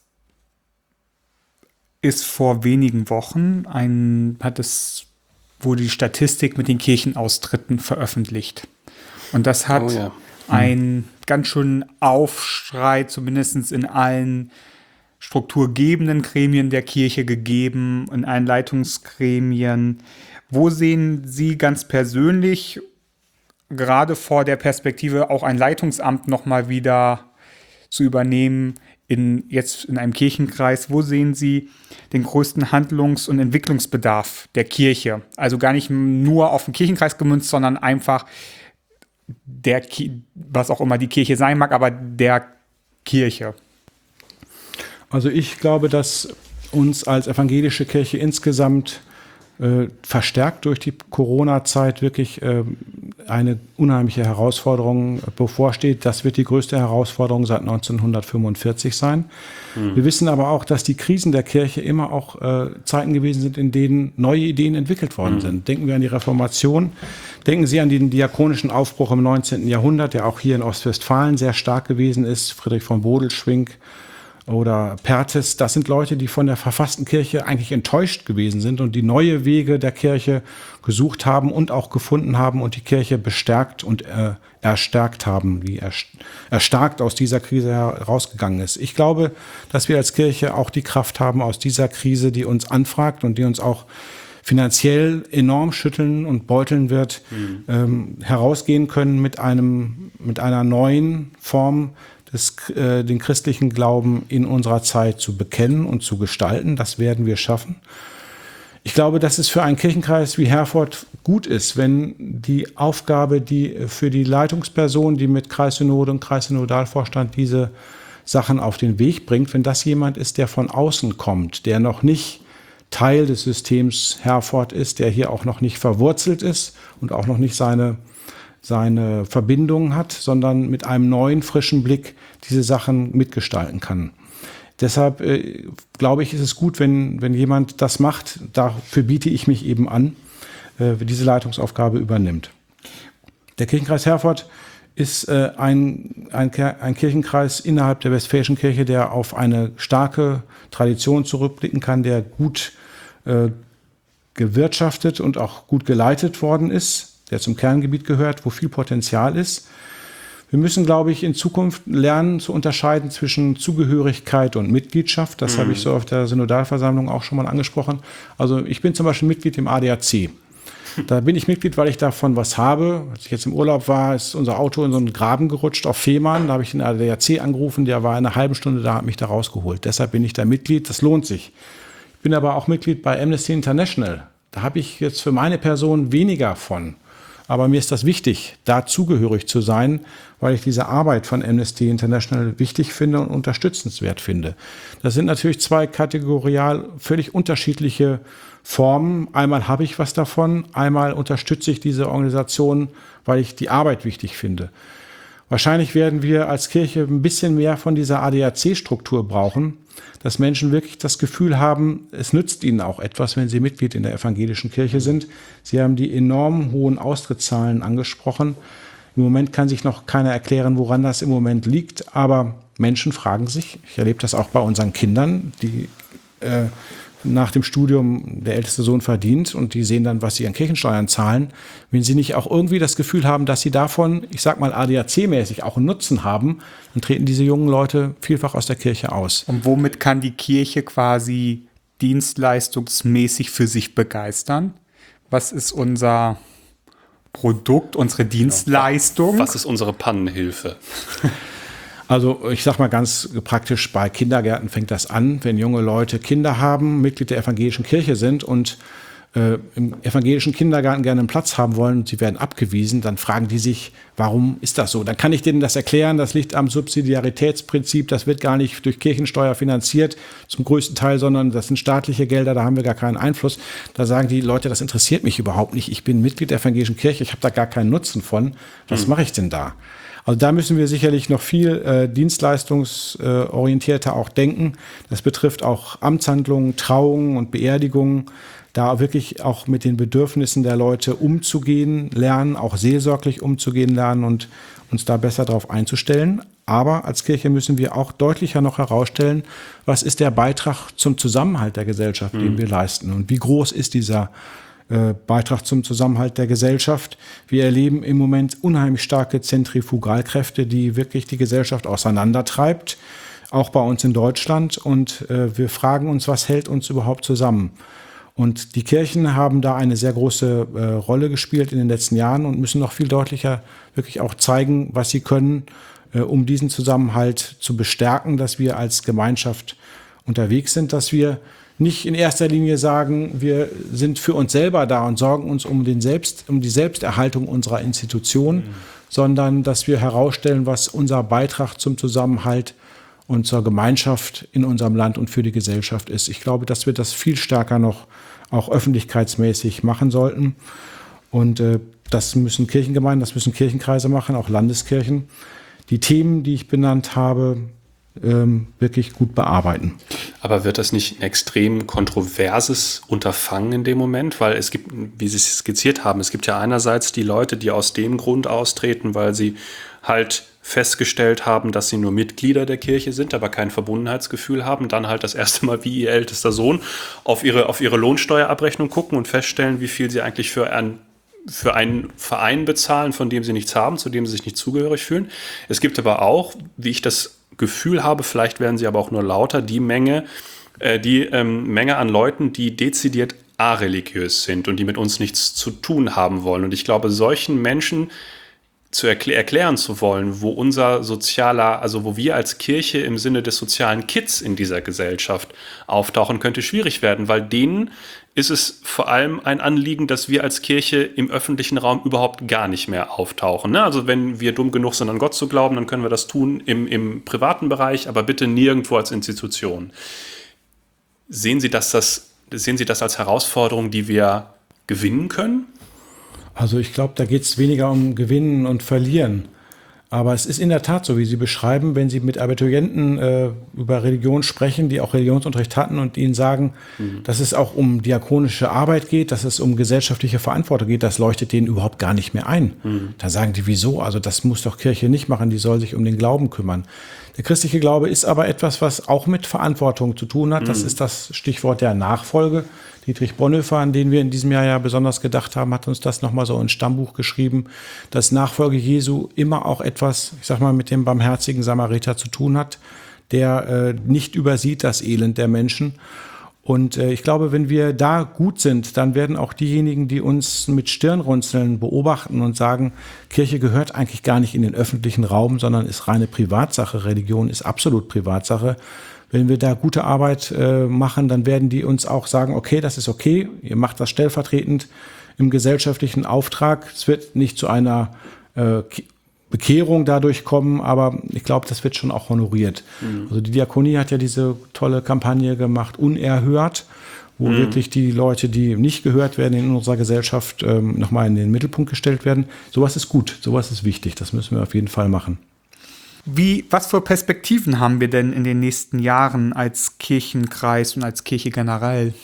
ist vor wenigen Wochen ein, hat es, wurde die Statistik mit den Kirchenaustritten veröffentlicht. Und das hat oh ja. einen ganz schönen Aufschrei, zumindest in allen strukturgebenden Gremien der Kirche gegeben, in allen Leitungsgremien. Wo sehen Sie ganz persönlich, gerade vor der Perspektive, auch ein Leitungsamt nochmal wieder zu übernehmen, in, jetzt in einem Kirchenkreis, wo sehen Sie den größten Handlungs- und Entwicklungsbedarf der Kirche? Also gar nicht nur auf den Kirchenkreis gemünzt, sondern einfach der, was auch immer die Kirche sein mag, aber der Kirche. Also ich glaube, dass uns als evangelische Kirche insgesamt äh, verstärkt durch die Corona-Zeit wirklich äh, eine unheimliche Herausforderung bevorsteht. Das wird die größte Herausforderung seit neunzehnhundertfünfundvierzig sein. Mhm. Wir wissen aber auch, dass die Krisen der Kirche immer auch äh, Zeiten gewesen sind, in denen neue Ideen entwickelt worden mhm. sind. Denken wir an die Reformation, denken Sie an den diakonischen Aufbruch im neunzehnten Jahrhundert, der auch hier in Ostwestfalen sehr stark gewesen ist. Friedrich von Bodelschwingh oder Perthes, das sind Leute, die von der verfassten Kirche eigentlich enttäuscht gewesen sind und die neue Wege der Kirche gesucht haben und auch gefunden haben und die Kirche bestärkt und äh, erstärkt haben, die erstarkt aus dieser Krise herausgegangen ist. Ich glaube, dass wir als Kirche auch die Kraft haben, aus dieser Krise, die uns anfragt und die uns auch finanziell enorm schütteln und beuteln wird, mhm. ähm, herausgehen können mit einem, mit einer neuen Form, des, äh, den christlichen Glauben in unserer Zeit zu bekennen und zu gestalten. Das werden wir schaffen. Ich glaube, dass es für einen Kirchenkreis wie Herford gut ist, wenn die Aufgabe, die für die Leitungsperson, die mit Kreissynode und Kreissynodalvorstand diese Sachen auf den Weg bringt, wenn das jemand ist, der von außen kommt, der noch nicht Teil des Systems Herford ist, der hier auch noch nicht verwurzelt ist und auch noch nicht seine, seine Verbindungen hat, sondern mit einem neuen, frischen Blick diese Sachen mitgestalten kann. Deshalb äh, glaube ich, ist es gut, wenn, wenn jemand das macht. Dafür biete ich mich eben an, äh, diese Leitungsaufgabe übernimmt. Der Kirchenkreis Herford ist äh, ein, ein, ein Kirchenkreis innerhalb der Westfälischen Kirche, der auf eine starke Tradition zurückblicken kann, der gut äh, gewirtschaftet und auch gut geleitet worden ist, der zum Kerngebiet gehört, wo viel Potenzial ist. Wir müssen, glaube ich, in Zukunft lernen zu unterscheiden zwischen Zugehörigkeit und Mitgliedschaft. Das mhm. habe ich so auf der Synodalversammlung auch schon mal angesprochen. Also ich bin zum Beispiel Mitglied im A D A C. Da bin ich Mitglied, weil ich davon was habe. Als ich jetzt im Urlaub war, ist unser Auto in so einen Graben gerutscht auf Fehmarn. Da habe ich den A D A C angerufen, der war eine halbe Stunde da, hat mich da rausgeholt. Deshalb bin ich da Mitglied, das lohnt sich. Ich bin aber auch Mitglied bei Amnesty International. Da habe ich jetzt für meine Person weniger von. Aber mir ist das wichtig, da zugehörig zu sein, weil ich diese Arbeit von Amnesty International wichtig finde und unterstützenswert finde. Das sind natürlich zwei kategorial völlig unterschiedliche Formen. Einmal habe ich was davon, einmal unterstütze ich diese Organisation, weil ich die Arbeit wichtig finde. Wahrscheinlich werden wir als Kirche ein bisschen mehr von dieser A D A C-Struktur brauchen, dass Menschen wirklich das Gefühl haben, es nützt ihnen auch etwas, wenn sie Mitglied in der evangelischen Kirche sind. Sie haben die enorm hohen Austrittszahlen angesprochen. Im Moment kann sich noch keiner erklären, woran das im Moment liegt, aber Menschen fragen sich, ich erlebe das auch bei unseren Kindern, die äh, nach dem Studium der älteste Sohn verdient und die sehen dann, was sie an Kirchensteuern zahlen, wenn sie nicht auch irgendwie das Gefühl haben, dass sie davon, ich sag mal A D A C-mäßig auch einen Nutzen haben, dann treten diese jungen Leute vielfach aus der Kirche aus. Und womit kann die Kirche quasi dienstleistungsmäßig für sich begeistern? Was ist unser Produkt, unsere Dienstleistung? Was ist unsere Pannenhilfe? Also ich sage mal ganz praktisch, bei Kindergärten fängt das an, wenn junge Leute Kinder haben, Mitglied der evangelischen Kirche sind und äh, im evangelischen Kindergarten gerne einen Platz haben wollen und sie werden abgewiesen, dann fragen die sich, warum ist das so? Dann kann ich denen das erklären, das liegt am Subsidiaritätsprinzip, das wird gar nicht durch Kirchensteuer finanziert zum größten Teil, sondern das sind staatliche Gelder, da haben wir gar keinen Einfluss. Da sagen die Leute, das interessiert mich überhaupt nicht, ich bin Mitglied der evangelischen Kirche, ich habe da gar keinen Nutzen von, was hm. mache ich denn da? Also da müssen wir sicherlich noch viel äh, dienstleistungsorientierter äh, auch denken. Das betrifft auch Amtshandlungen, Trauungen und Beerdigungen. Da wirklich auch mit den Bedürfnissen der Leute umzugehen lernen, auch seelsorglich umzugehen lernen und uns da besser darauf einzustellen. Aber als Kirche müssen wir auch deutlicher noch herausstellen, was ist der Beitrag zum Zusammenhalt der Gesellschaft, mhm. den wir leisten und wie groß ist dieser Beitrag zum Zusammenhalt der Gesellschaft. Wir erleben im Moment unheimlich starke Zentrifugalkräfte, die wirklich die Gesellschaft auseinandertreibt, auch bei uns in Deutschland. Und äh, wir fragen uns, was hält uns überhaupt zusammen? Und die Kirchen haben da eine sehr große äh, Rolle gespielt in den letzten Jahren und müssen noch viel deutlicher wirklich auch zeigen, was sie können, äh, um diesen Zusammenhalt zu bestärken, dass wir als Gemeinschaft unterwegs sind, dass wir nicht in erster Linie sagen, wir sind für uns selber da und sorgen uns um, den Selbst, um die Selbsterhaltung unserer Institution, mhm. sondern dass wir herausstellen, was unser Beitrag zum Zusammenhalt und zur Gemeinschaft in unserem Land und für die Gesellschaft ist. Ich glaube, dass wir das viel stärker noch auch öffentlichkeitsmäßig machen sollten. Und äh, das müssen Kirchengemeinden, das müssen Kirchenkreise machen, auch Landeskirchen. Die Themen, die ich benannt habe, ähm, wirklich gut bearbeiten. Aber wird das nicht ein extrem kontroverses Unterfangen in dem Moment? Weil es gibt, wie Sie es skizziert haben, es gibt ja einerseits die Leute, die aus dem Grund austreten, weil sie halt festgestellt haben, dass sie nur Mitglieder der Kirche sind, aber kein Verbundenheitsgefühl haben, dann halt das erste Mal wie ihr ältester Sohn auf ihre, auf ihre Lohnsteuerabrechnung gucken und feststellen, wie viel sie eigentlich für ein für einen Verein bezahlen, von dem sie nichts haben, zu dem sie sich nicht zugehörig fühlen. Es gibt aber auch, wie ich das Gefühl habe, vielleicht werden sie aber auch nur lauter, die Menge, äh, die ähm, Menge an Leuten, die dezidiert areligiös sind und die mit uns nichts zu tun haben wollen. Und ich glaube, solchen Menschen zu erklä- erklären zu wollen, wo unser sozialer, also wo wir als Kirche im Sinne des sozialen Kits in dieser Gesellschaft auftauchen, könnte schwierig werden, weil denen ist es vor allem ein Anliegen, dass wir als Kirche im öffentlichen Raum überhaupt gar nicht mehr auftauchen. Ne? Also wenn wir dumm genug sind, an Gott zu glauben, dann können wir das tun im, im privaten Bereich, aber bitte nirgendwo als Institution. Sehen Sie, dass das, sehen Sie das als Herausforderung, die wir gewinnen können? Also ich glaube, da geht es weniger um Gewinnen und Verlieren. Aber es ist in der Tat so, wie Sie beschreiben, wenn Sie mit Abiturienten äh, über Religion sprechen, die auch Religionsunterricht hatten und ihnen sagen, mhm. dass es auch um diakonische Arbeit geht, dass es um gesellschaftliche Verantwortung geht, das leuchtet denen überhaupt gar nicht mehr ein. Mhm. Da sagen die, wieso? Also das muss doch Kirche nicht machen, die soll sich um den Glauben kümmern. Der christliche Glaube ist aber etwas, was auch mit Verantwortung zu tun hat. Mhm. Das ist das Stichwort der Nachfolge. Dietrich Bonhoeffer, an den wir in diesem Jahr ja besonders gedacht haben, hat uns das nochmal so ins Stammbuch geschrieben, dass Nachfolge Jesu immer auch etwas, ich sag mal, mit dem barmherzigen Samariter zu tun hat, der äh, nicht übersieht das Elend der Menschen. Und äh, ich glaube, wenn wir da gut sind, dann werden auch diejenigen, die uns mit Stirnrunzeln beobachten und sagen, Kirche gehört eigentlich gar nicht in den öffentlichen Raum, sondern ist reine Privatsache, Religion ist absolut Privatsache. Wenn wir da gute Arbeit äh, machen, dann werden die uns auch sagen, okay, das ist okay, ihr macht das stellvertretend im gesellschaftlichen Auftrag. Es wird nicht zu einer äh, Bekehrung dadurch kommen, aber ich glaube, das wird schon auch honoriert. Mhm. Also die Diakonie hat ja diese tolle Kampagne gemacht, Unerhört, wo mhm. wirklich die Leute, die nicht gehört werden in unserer Gesellschaft, ähm, nochmal in den Mittelpunkt gestellt werden. Sowas ist gut, sowas ist wichtig, das müssen wir auf jeden Fall machen. Wie, was für Perspektiven haben wir denn in den nächsten Jahren als Kirchenkreis und als Kirche generell?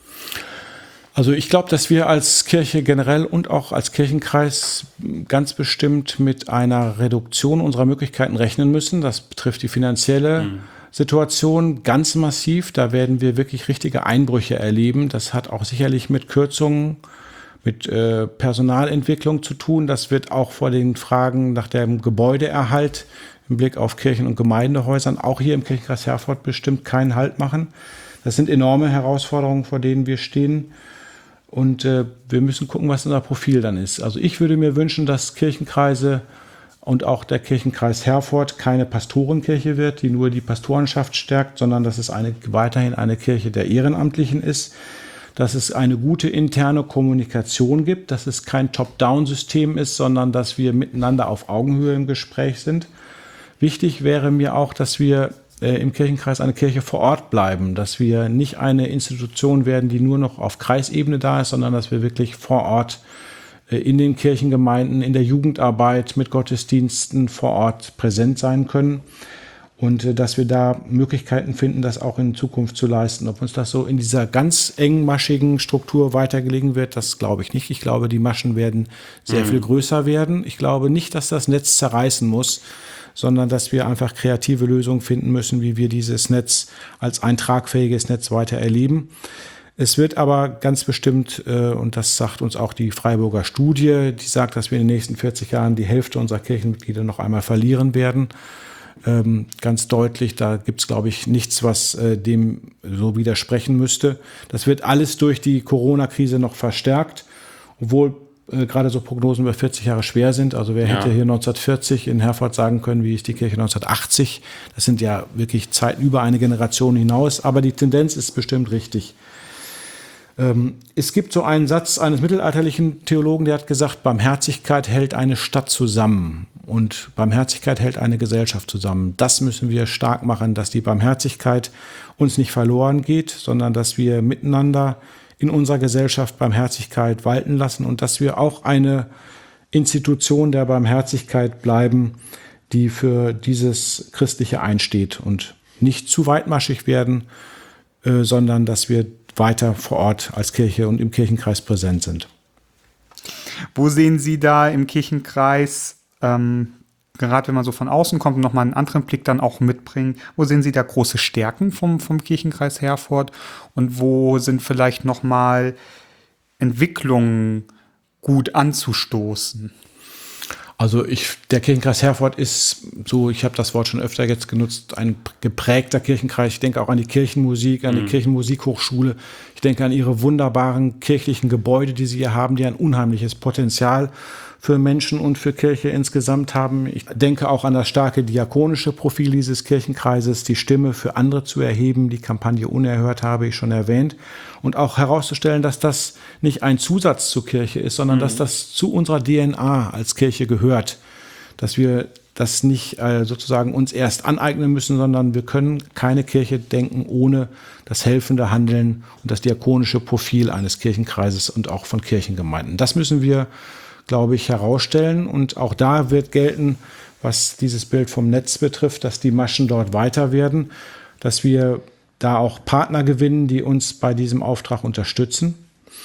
Also ich glaube, dass wir als Kirche generell und auch als Kirchenkreis ganz bestimmt mit einer Reduktion unserer Möglichkeiten rechnen müssen. Das betrifft die finanzielle mhm. Situation ganz massiv. Da werden wir wirklich richtige Einbrüche erleben. Das hat auch sicherlich mit Kürzungen, mit äh, Personalentwicklung zu tun. Das wird auch vor den Fragen nach dem Gebäudeerhalt im Blick auf Kirchen- und Gemeindehäusern auch hier im Kirchenkreis Herford bestimmt keinen Halt machen. Das sind enorme Herausforderungen, vor denen wir stehen. Und äh, wir müssen gucken, was unser Profil dann ist. Also ich würde mir wünschen, dass Kirchenkreise und auch der Kirchenkreis Herford keine Pastorenkirche wird, die nur die Pastorenschaft stärkt, sondern dass es eine, weiterhin eine Kirche der Ehrenamtlichen ist, dass es eine gute interne Kommunikation gibt, dass es kein Top-Down-System ist, sondern dass wir miteinander auf Augenhöhe im Gespräch sind. Wichtig wäre mir auch, dass wir äh, im Kirchenkreis eine Kirche vor Ort bleiben, dass wir nicht eine Institution werden, die nur noch auf Kreisebene da ist, sondern dass wir wirklich vor Ort äh, in den Kirchengemeinden, in der Jugendarbeit mit Gottesdiensten vor Ort präsent sein können und äh, dass wir da Möglichkeiten finden, das auch in Zukunft zu leisten. Ob uns das so in dieser ganz engmaschigen Struktur weitergelegen wird, das glaube ich nicht. Ich glaube, die Maschen werden sehr mhm. viel größer werden. Ich glaube nicht, dass das Netz zerreißen muss, sondern dass wir einfach kreative Lösungen finden müssen, wie wir dieses Netz als ein tragfähiges Netz weiter erleben. Es wird aber ganz bestimmt, äh, und das sagt uns auch die Freiburger Studie, die sagt, dass wir in den nächsten vierzig Jahren die Hälfte unserer Kirchenmitglieder noch einmal verlieren werden. Ähm, ganz deutlich, da gibt es, glaube ich, nichts, was äh, dem so widersprechen müsste. Das wird alles durch die Corona-Krise noch verstärkt, obwohl Äh, gerade so Prognosen über vierzig Jahre schwer sind. Also wer ja. hätte hier neunzehnhundertvierzig in Herford sagen können, wie ist die Kirche neunzehnhundertachtzig? Das sind ja wirklich Zeiten über eine Generation hinaus. Aber die Tendenz ist bestimmt richtig. Ähm, es gibt so einen Satz eines mittelalterlichen Theologen, der hat gesagt, Barmherzigkeit hält eine Stadt zusammen und Barmherzigkeit hält eine Gesellschaft zusammen. Das müssen wir stark machen, dass die Barmherzigkeit uns nicht verloren geht, sondern dass wir miteinander in unserer Gesellschaft Barmherzigkeit walten lassen und dass wir auch eine Institution der Barmherzigkeit bleiben, die für dieses Christliche einsteht und nicht zu weitmaschig werden, äh, sondern dass wir weiter vor Ort als Kirche und im Kirchenkreis präsent sind. Wo sehen Sie da im Kirchenkreis ähm, gerade wenn man so von außen kommt und nochmal einen anderen Blick dann auch mitbringen, wo sehen Sie da große Stärken vom, vom Kirchenkreis Herford und wo sind vielleicht nochmal Entwicklungen gut anzustoßen? Also ich, der Kirchenkreis Herford ist so, ich habe das Wort schon öfter jetzt genutzt, ein geprägter Kirchenkreis. Ich denke auch an die Kirchenmusik, an die mhm. Kirchenmusikhochschule. Ich denke an ihre wunderbaren kirchlichen Gebäude, die sie hier haben, die ein unheimliches Potenzial für Menschen und für Kirche insgesamt haben. Ich denke auch an das starke diakonische Profil dieses Kirchenkreises, die Stimme für andere zu erheben. Die Kampagne Unerhört habe ich schon erwähnt. Und auch herauszustellen, dass das nicht ein Zusatz zur Kirche ist, sondern mhm. dass das zu unserer D N A als Kirche gehört. Dass wir das nicht äh, sozusagen uns erst aneignen müssen, sondern wir können keine Kirche denken ohne das helfende Handeln und das diakonische Profil eines Kirchenkreises und auch von Kirchengemeinden. Das müssen wir, glaube ich, herausstellen. Und auch da wird gelten, was dieses Bild vom Netz betrifft, dass die Maschen dort weiter werden, dass wir da auch Partner gewinnen, die uns bei diesem Auftrag unterstützen.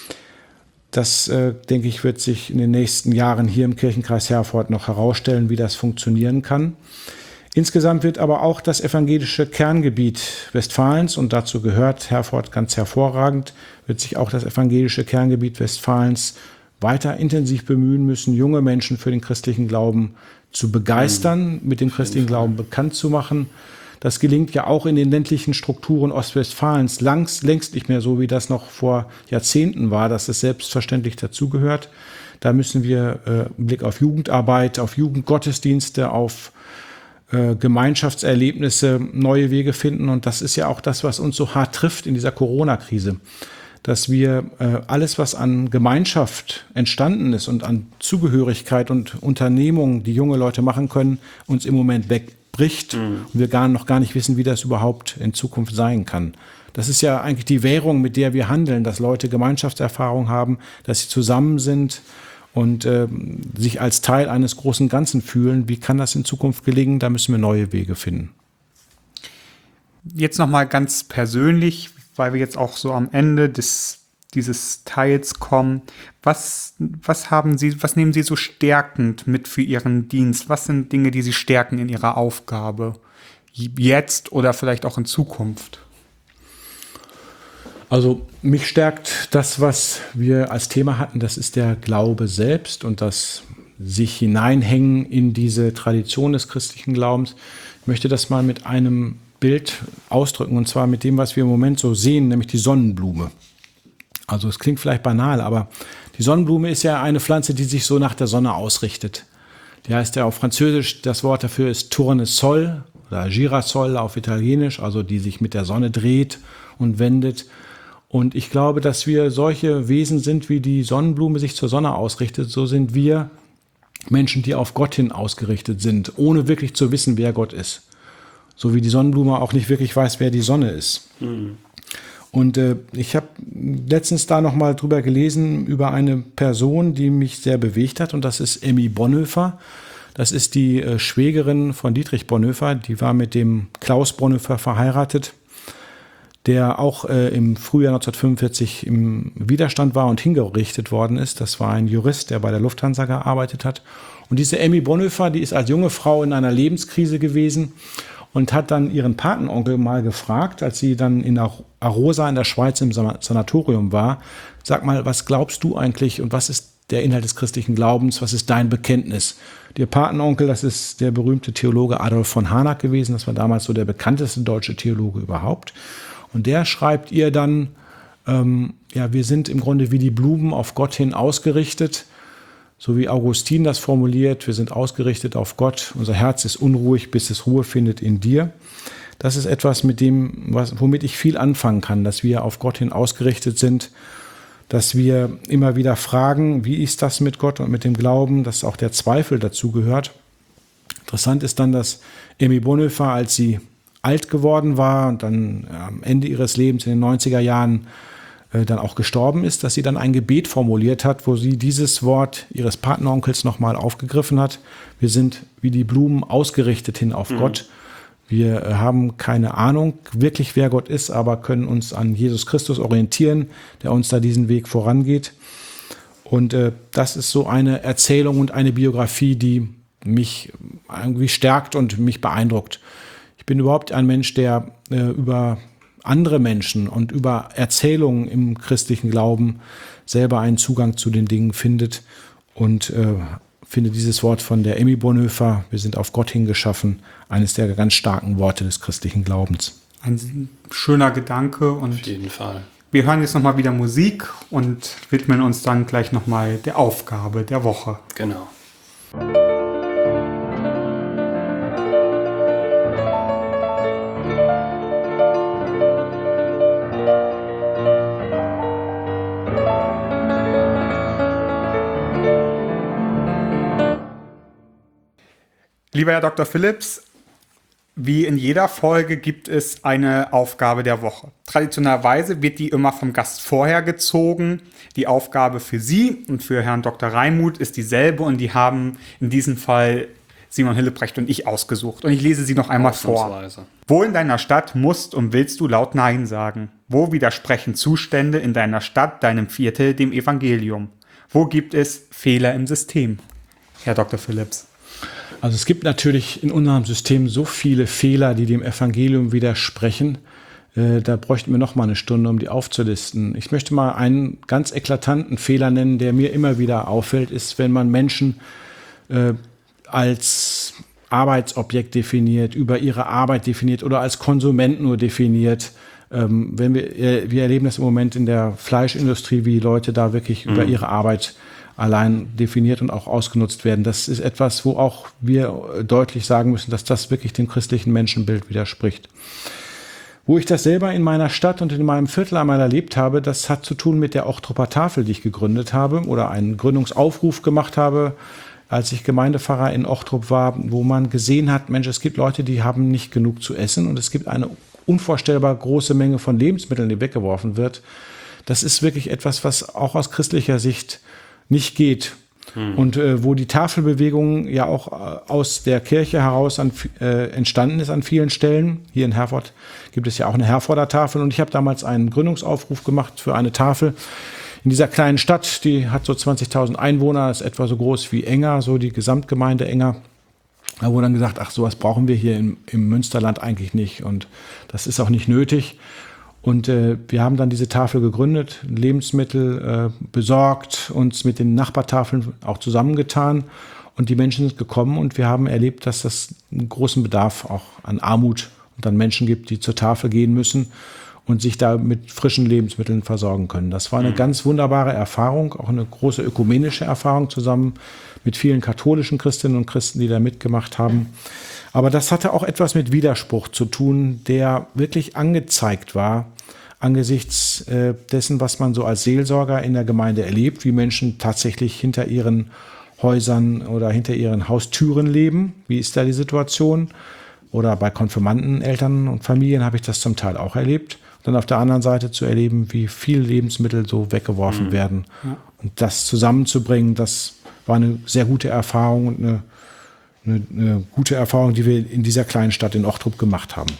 Das, äh, denke ich, wird sich in den nächsten Jahren hier im Kirchenkreis Herford noch herausstellen, wie das funktionieren kann. Insgesamt wird aber auch das evangelische Kerngebiet Westfalens, und dazu gehört Herford ganz hervorragend, wird sich auch das evangelische Kerngebiet Westfalens weiter intensiv bemühen müssen, junge Menschen für den christlichen Glauben zu begeistern, mit dem christlichen Glauben bekannt zu machen. Das gelingt ja auch in den ländlichen Strukturen Ostwestfalens langs, längst nicht mehr so, wie das noch vor Jahrzehnten war, dass es selbstverständlich dazugehört. Da müssen wir äh, einen Blick auf Jugendarbeit, auf Jugendgottesdienste, auf äh, Gemeinschaftserlebnisse, neue Wege finden. Und das ist ja auch das, was uns so hart trifft in dieser Corona-Krise, dass wir äh, alles, was an Gemeinschaft entstanden ist und an Zugehörigkeit und Unternehmungen, die junge Leute machen können, uns im Moment wegbricht mhm. und wir gar noch gar nicht wissen, wie das überhaupt in Zukunft sein kann. Das ist ja eigentlich die Währung, mit der wir handeln, dass Leute Gemeinschaftserfahrung haben, dass sie zusammen sind und äh, sich als Teil eines großen Ganzen fühlen. Wie kann das in Zukunft gelingen? Da müssen wir neue Wege finden. Jetzt nochmal ganz persönlich, weil wir jetzt auch so am Ende des, dieses Teils kommen. Was, was haben Sie, was nehmen Sie so stärkend mit für Ihren Dienst? Was sind Dinge, die Sie stärken in Ihrer Aufgabe? Jetzt oder vielleicht auch in Zukunft? Also mich stärkt das, was wir als Thema hatten, das ist der Glaube selbst und das sich hineinhängen in diese Tradition des christlichen Glaubens. Ich möchte das mal mit einem Bild ausdrücken, und zwar mit dem, was wir im Moment so sehen, nämlich die Sonnenblume. Also es klingt vielleicht banal, aber die Sonnenblume ist ja eine Pflanze, die sich so nach der Sonne ausrichtet. Die heißt ja auf Französisch, das Wort dafür ist Tournesol oder Girasol auf Italienisch, also die sich mit der Sonne dreht und wendet. Und ich glaube, dass wir solche Wesen sind, wie die Sonnenblume sich zur Sonne ausrichtet, so sind wir Menschen, die auf Gott hin ausgerichtet sind, ohne wirklich zu wissen, wer Gott ist. So wie die Sonnenblume auch nicht wirklich weiß, wer die Sonne ist. Mhm. Und äh, ich habe letztens da noch mal drüber gelesen, über eine Person, die mich sehr bewegt hat. Und das ist Emmy Bonhoeffer. Das ist die äh, Schwägerin von Dietrich Bonhoeffer. Die war mit dem Klaus Bonhoeffer verheiratet, der auch äh, im Frühjahr neunzehnhundertfünfundvierzig im Widerstand war und hingerichtet worden ist. Das war ein Jurist, der bei der Lufthansa gearbeitet hat. Und diese Emmy Bonhoeffer, die ist als junge Frau in einer Lebenskrise gewesen und hat dann ihren Patenonkel mal gefragt, als sie dann in Arosa in der Schweiz im Sanatorium war, sag mal, was glaubst du eigentlich und was ist der Inhalt des christlichen Glaubens, was ist dein Bekenntnis? Der Patenonkel, das ist der berühmte Theologe Adolf von Harnack gewesen, das war damals so der bekannteste deutsche Theologe überhaupt. Und der schreibt ihr dann, ähm, ja, wir sind im Grunde wie die Blumen auf Gott hin ausgerichtet, so wie Augustin das formuliert, wir sind ausgerichtet auf Gott, unser Herz ist unruhig, bis es Ruhe findet in dir. Das ist etwas, mit dem, was, womit ich viel anfangen kann, dass wir auf Gott hin ausgerichtet sind, dass wir immer wieder fragen, wie ist das mit Gott und mit dem Glauben, dass auch der Zweifel dazu gehört. Interessant ist dann, dass Emmy Bonhoeffer, als sie alt geworden war und dann am Ende ihres Lebens in den neunziger Jahren äh, dann auch gestorben ist, dass sie dann ein Gebet formuliert hat, wo sie dieses Wort ihres Patenonkels nochmal aufgegriffen hat. Wir sind wie die Blumen ausgerichtet hin auf mhm. Gott. Wir äh, haben keine Ahnung wirklich, wer Gott ist, aber können uns an Jesus Christus orientieren, der uns da diesen Weg vorangeht. Und äh, das ist so eine Erzählung und eine Biografie, die mich irgendwie stärkt und mich beeindruckt. Ich bin überhaupt ein Mensch, der äh, über andere Menschen und über Erzählungen im christlichen Glauben selber einen Zugang zu den Dingen findet und äh, finde dieses Wort von der Emmy Bonhoeffer, wir sind auf Gott hingeschaffen, eines der ganz starken Worte des christlichen Glaubens. Ein schöner Gedanke und Auf jeden Fall. wir hören jetzt nochmal wieder Musik und widmen uns dann gleich nochmal der Aufgabe der Woche. Genau. Lieber Herr Doktor Phillips, wie in jeder Folge gibt es eine Aufgabe der Woche. Traditionellerweise wird die immer vom Gast vorher gezogen. Die Aufgabe für Sie und für Herrn Doktor Reimuth ist dieselbe und die haben in diesem Fall Simon Hillebrecht und ich ausgesucht. Und ich lese sie noch einmal vor. Ausnahmsweise. Wo in deiner Stadt musst und willst du laut Nein sagen? Wo widersprechen Zustände in deiner Stadt, deinem Viertel, dem Evangelium? Wo gibt es Fehler im System? Herr Doktor Phillips. Also es gibt natürlich in unserem System so viele Fehler, die dem Evangelium widersprechen. Äh, da bräuchten wir noch mal eine Stunde, um die aufzulisten. Ich möchte mal einen ganz eklatanten Fehler nennen, der mir immer wieder auffällt, ist, wenn man Menschen äh, als Arbeitsobjekt definiert, über ihre Arbeit definiert oder als Konsument nur definiert. Ähm, wenn wir, äh, wir erleben das im Moment in der Fleischindustrie, wie Leute da wirklich mhm. über ihre Arbeit allein definiert und auch ausgenutzt werden. Das ist etwas, wo auch wir deutlich sagen müssen, dass das wirklich dem christlichen Menschenbild widerspricht. Wo ich das selber in meiner Stadt und in meinem Viertel einmal erlebt habe, das hat zu tun mit der Ochtruper Tafel, die ich gegründet habe oder einen Gründungsaufruf gemacht habe, als ich Gemeindepfarrer in Ochtrup war, wo man gesehen hat, Mensch, es gibt Leute, die haben nicht genug zu essen und es gibt eine unvorstellbar große Menge von Lebensmitteln, die weggeworfen wird. Das ist wirklich etwas, was auch aus christlicher Sicht nicht geht. Hm. Und äh, wo die Tafelbewegung ja auch äh, aus der Kirche heraus an, äh, entstanden ist an vielen Stellen. Hier in Herford gibt es ja auch eine Herforder Tafel und ich habe damals einen Gründungsaufruf gemacht für eine Tafel in dieser kleinen Stadt, die hat so zwanzigtausend Einwohner, ist etwa so groß wie Enger, so die Gesamtgemeinde Enger. Da wurde dann gesagt, ach, sowas brauchen wir hier im, im Münsterland eigentlich nicht und das ist auch nicht nötig. Und äh, wir haben dann diese Tafel gegründet, Lebensmittel äh, besorgt, uns mit den Nachbartafeln auch zusammengetan und die Menschen sind gekommen und wir haben erlebt, dass das einen großen Bedarf auch an Armut und an Menschen gibt, die zur Tafel gehen müssen und sich da mit frischen Lebensmitteln versorgen können. Das war eine mhm. ganz wunderbare Erfahrung, auch eine große ökumenische Erfahrung zusammen mit vielen katholischen Christinnen und Christen, die da mitgemacht haben. Aber das hatte auch etwas mit Widerspruch zu tun, der wirklich angezeigt war angesichts äh, dessen, was man so als Seelsorger in der Gemeinde erlebt, wie Menschen tatsächlich hinter ihren Häusern oder hinter ihren Haustüren leben. Wie ist da die Situation? Oder bei Konfirmanden, Eltern und Familien habe ich das zum Teil auch erlebt. Dann auf der anderen Seite zu erleben, wie viel Lebensmittel so weggeworfen mhm. werden. Ja. Und das zusammenzubringen, das war eine sehr gute Erfahrung und eine Eine, eine gute Erfahrung, die wir in dieser kleinen Stadt in Ochtrup gemacht haben.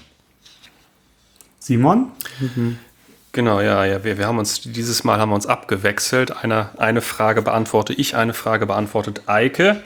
Simon? Mhm. Genau, ja, ja. Wir, wir haben uns dieses Mal haben wir uns abgewechselt. Eine, eine Frage beantworte ich, eine Frage beantwortet Eike.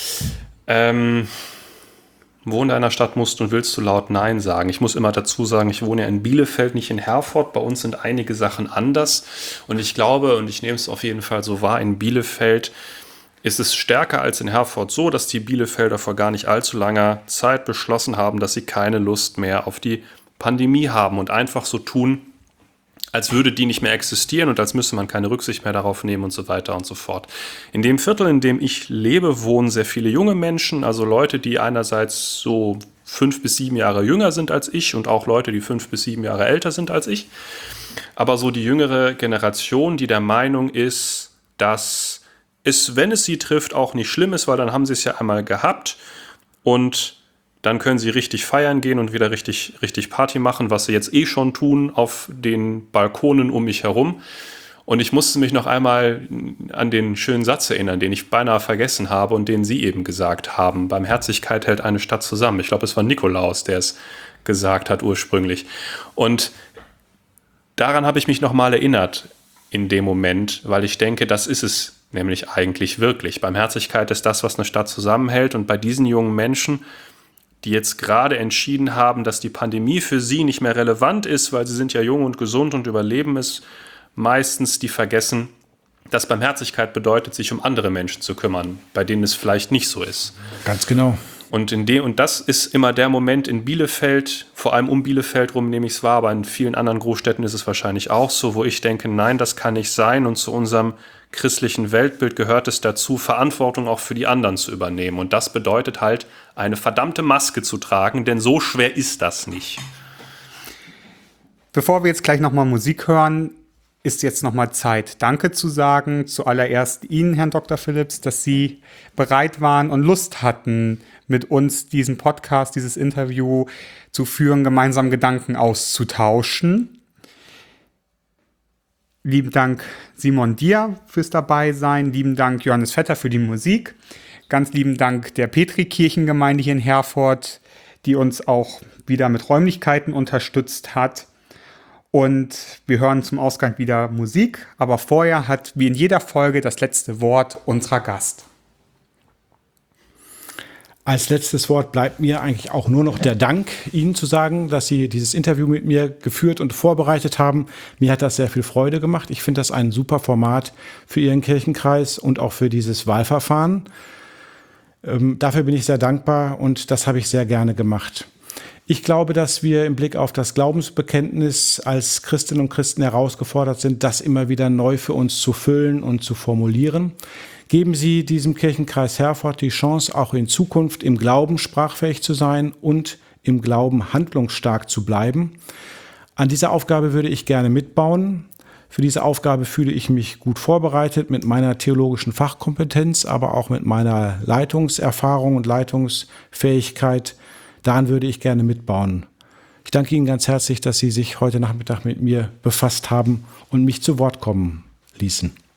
Ähm, wo in deiner Stadt musst und willst du laut Nein sagen? Ich muss immer dazu sagen, ich wohne ja in Bielefeld, nicht in Herford. Bei uns sind einige Sachen anders. Und ich glaube, und ich nehme es auf jeden Fall so wahr, in Bielefeld ist es stärker als in Herford so, dass die Bielefelder vor gar nicht allzu langer Zeit beschlossen haben, dass sie keine Lust mehr auf die Pandemie haben und einfach so tun, als würde die nicht mehr existieren und als müsse man keine Rücksicht mehr darauf nehmen und so weiter und so fort. In dem Viertel, in dem ich lebe, wohnen sehr viele junge Menschen, also Leute, die einerseits so fünf bis sieben Jahre jünger sind als ich und auch Leute, die fünf bis sieben Jahre älter sind als ich. Aber so die jüngere Generation, die der Meinung ist, dass es, wenn es sie trifft, auch nicht schlimm ist, weil dann haben sie es ja einmal gehabt und dann können sie richtig feiern gehen und wieder richtig, richtig Party machen, was sie jetzt eh schon tun auf den Balkonen um mich herum. Und ich musste mich noch einmal an den schönen Satz erinnern, den ich beinahe vergessen habe und den Sie eben gesagt haben. Barmherzigkeit hält eine Stadt zusammen. Ich glaube, es war Nikolaus, der es gesagt hat ursprünglich. Und daran habe ich mich noch mal erinnert in dem Moment, weil ich denke, das ist es nämlich eigentlich wirklich. Barmherzigkeit ist das, was eine Stadt zusammenhält. Und bei diesen jungen Menschen, die jetzt gerade entschieden haben, dass die Pandemie für sie nicht mehr relevant ist, weil sie sind ja jung und gesund und überleben es meistens, die vergessen, dass Barmherzigkeit bedeutet, sich um andere Menschen zu kümmern, bei denen es vielleicht nicht so ist. Ganz genau. Und, in dem, und das ist immer der Moment in Bielefeld, vor allem um Bielefeld rum nehme ich es wahr, aber in vielen anderen Großstädten ist es wahrscheinlich auch so, wo ich denke, nein, das kann nicht sein. Und zu unserem christlichen Weltbild gehört es dazu, Verantwortung auch für die anderen zu übernehmen. Und das bedeutet halt, eine verdammte Maske zu tragen, denn so schwer ist das nicht. Bevor wir jetzt gleich nochmal Musik hören, ist jetzt nochmal Zeit, Danke zu sagen. Zuallererst Ihnen, Herrn Doktor Phillips, dass Sie bereit waren und Lust hatten, mit uns diesen Podcast, dieses Interview zu führen, gemeinsam Gedanken auszutauschen. Lieben Dank Simon dir fürs Dabeisein, lieben Dank Johannes Vetter für die Musik, ganz lieben Dank der Petri-Kirchengemeinde hier in Herford, die uns auch wieder mit Räumlichkeiten unterstützt hat. Und wir hören zum Ausgang wieder Musik, aber vorher hat wie in jeder Folge das letzte Wort unserer Gast. Als letztes Wort bleibt mir eigentlich auch nur noch der Dank, Ihnen zu sagen, dass Sie dieses Interview mit mir geführt und vorbereitet haben. Mir hat das sehr viel Freude gemacht. Ich finde das ein super Format für Ihren Kirchenkreis und auch für dieses Wahlverfahren. Ähm, dafür bin ich sehr dankbar und das habe ich sehr gerne gemacht. Ich glaube, dass wir im Blick auf das Glaubensbekenntnis als Christinnen und Christen herausgefordert sind, das immer wieder neu für uns zu füllen und zu formulieren. Geben Sie diesem Kirchenkreis Herford die Chance, auch in Zukunft im Glauben sprachfähig zu sein und im Glauben handlungsstark zu bleiben. An dieser Aufgabe würde ich gerne mitbauen. Für diese Aufgabe fühle ich mich gut vorbereitet mit meiner theologischen Fachkompetenz, aber auch mit meiner Leitungserfahrung und Leitungsfähigkeit. Daran würde ich gerne mitbauen. Ich danke Ihnen ganz herzlich, dass Sie sich heute Nachmittag mit mir befasst haben und mich zu Wort kommen ließen.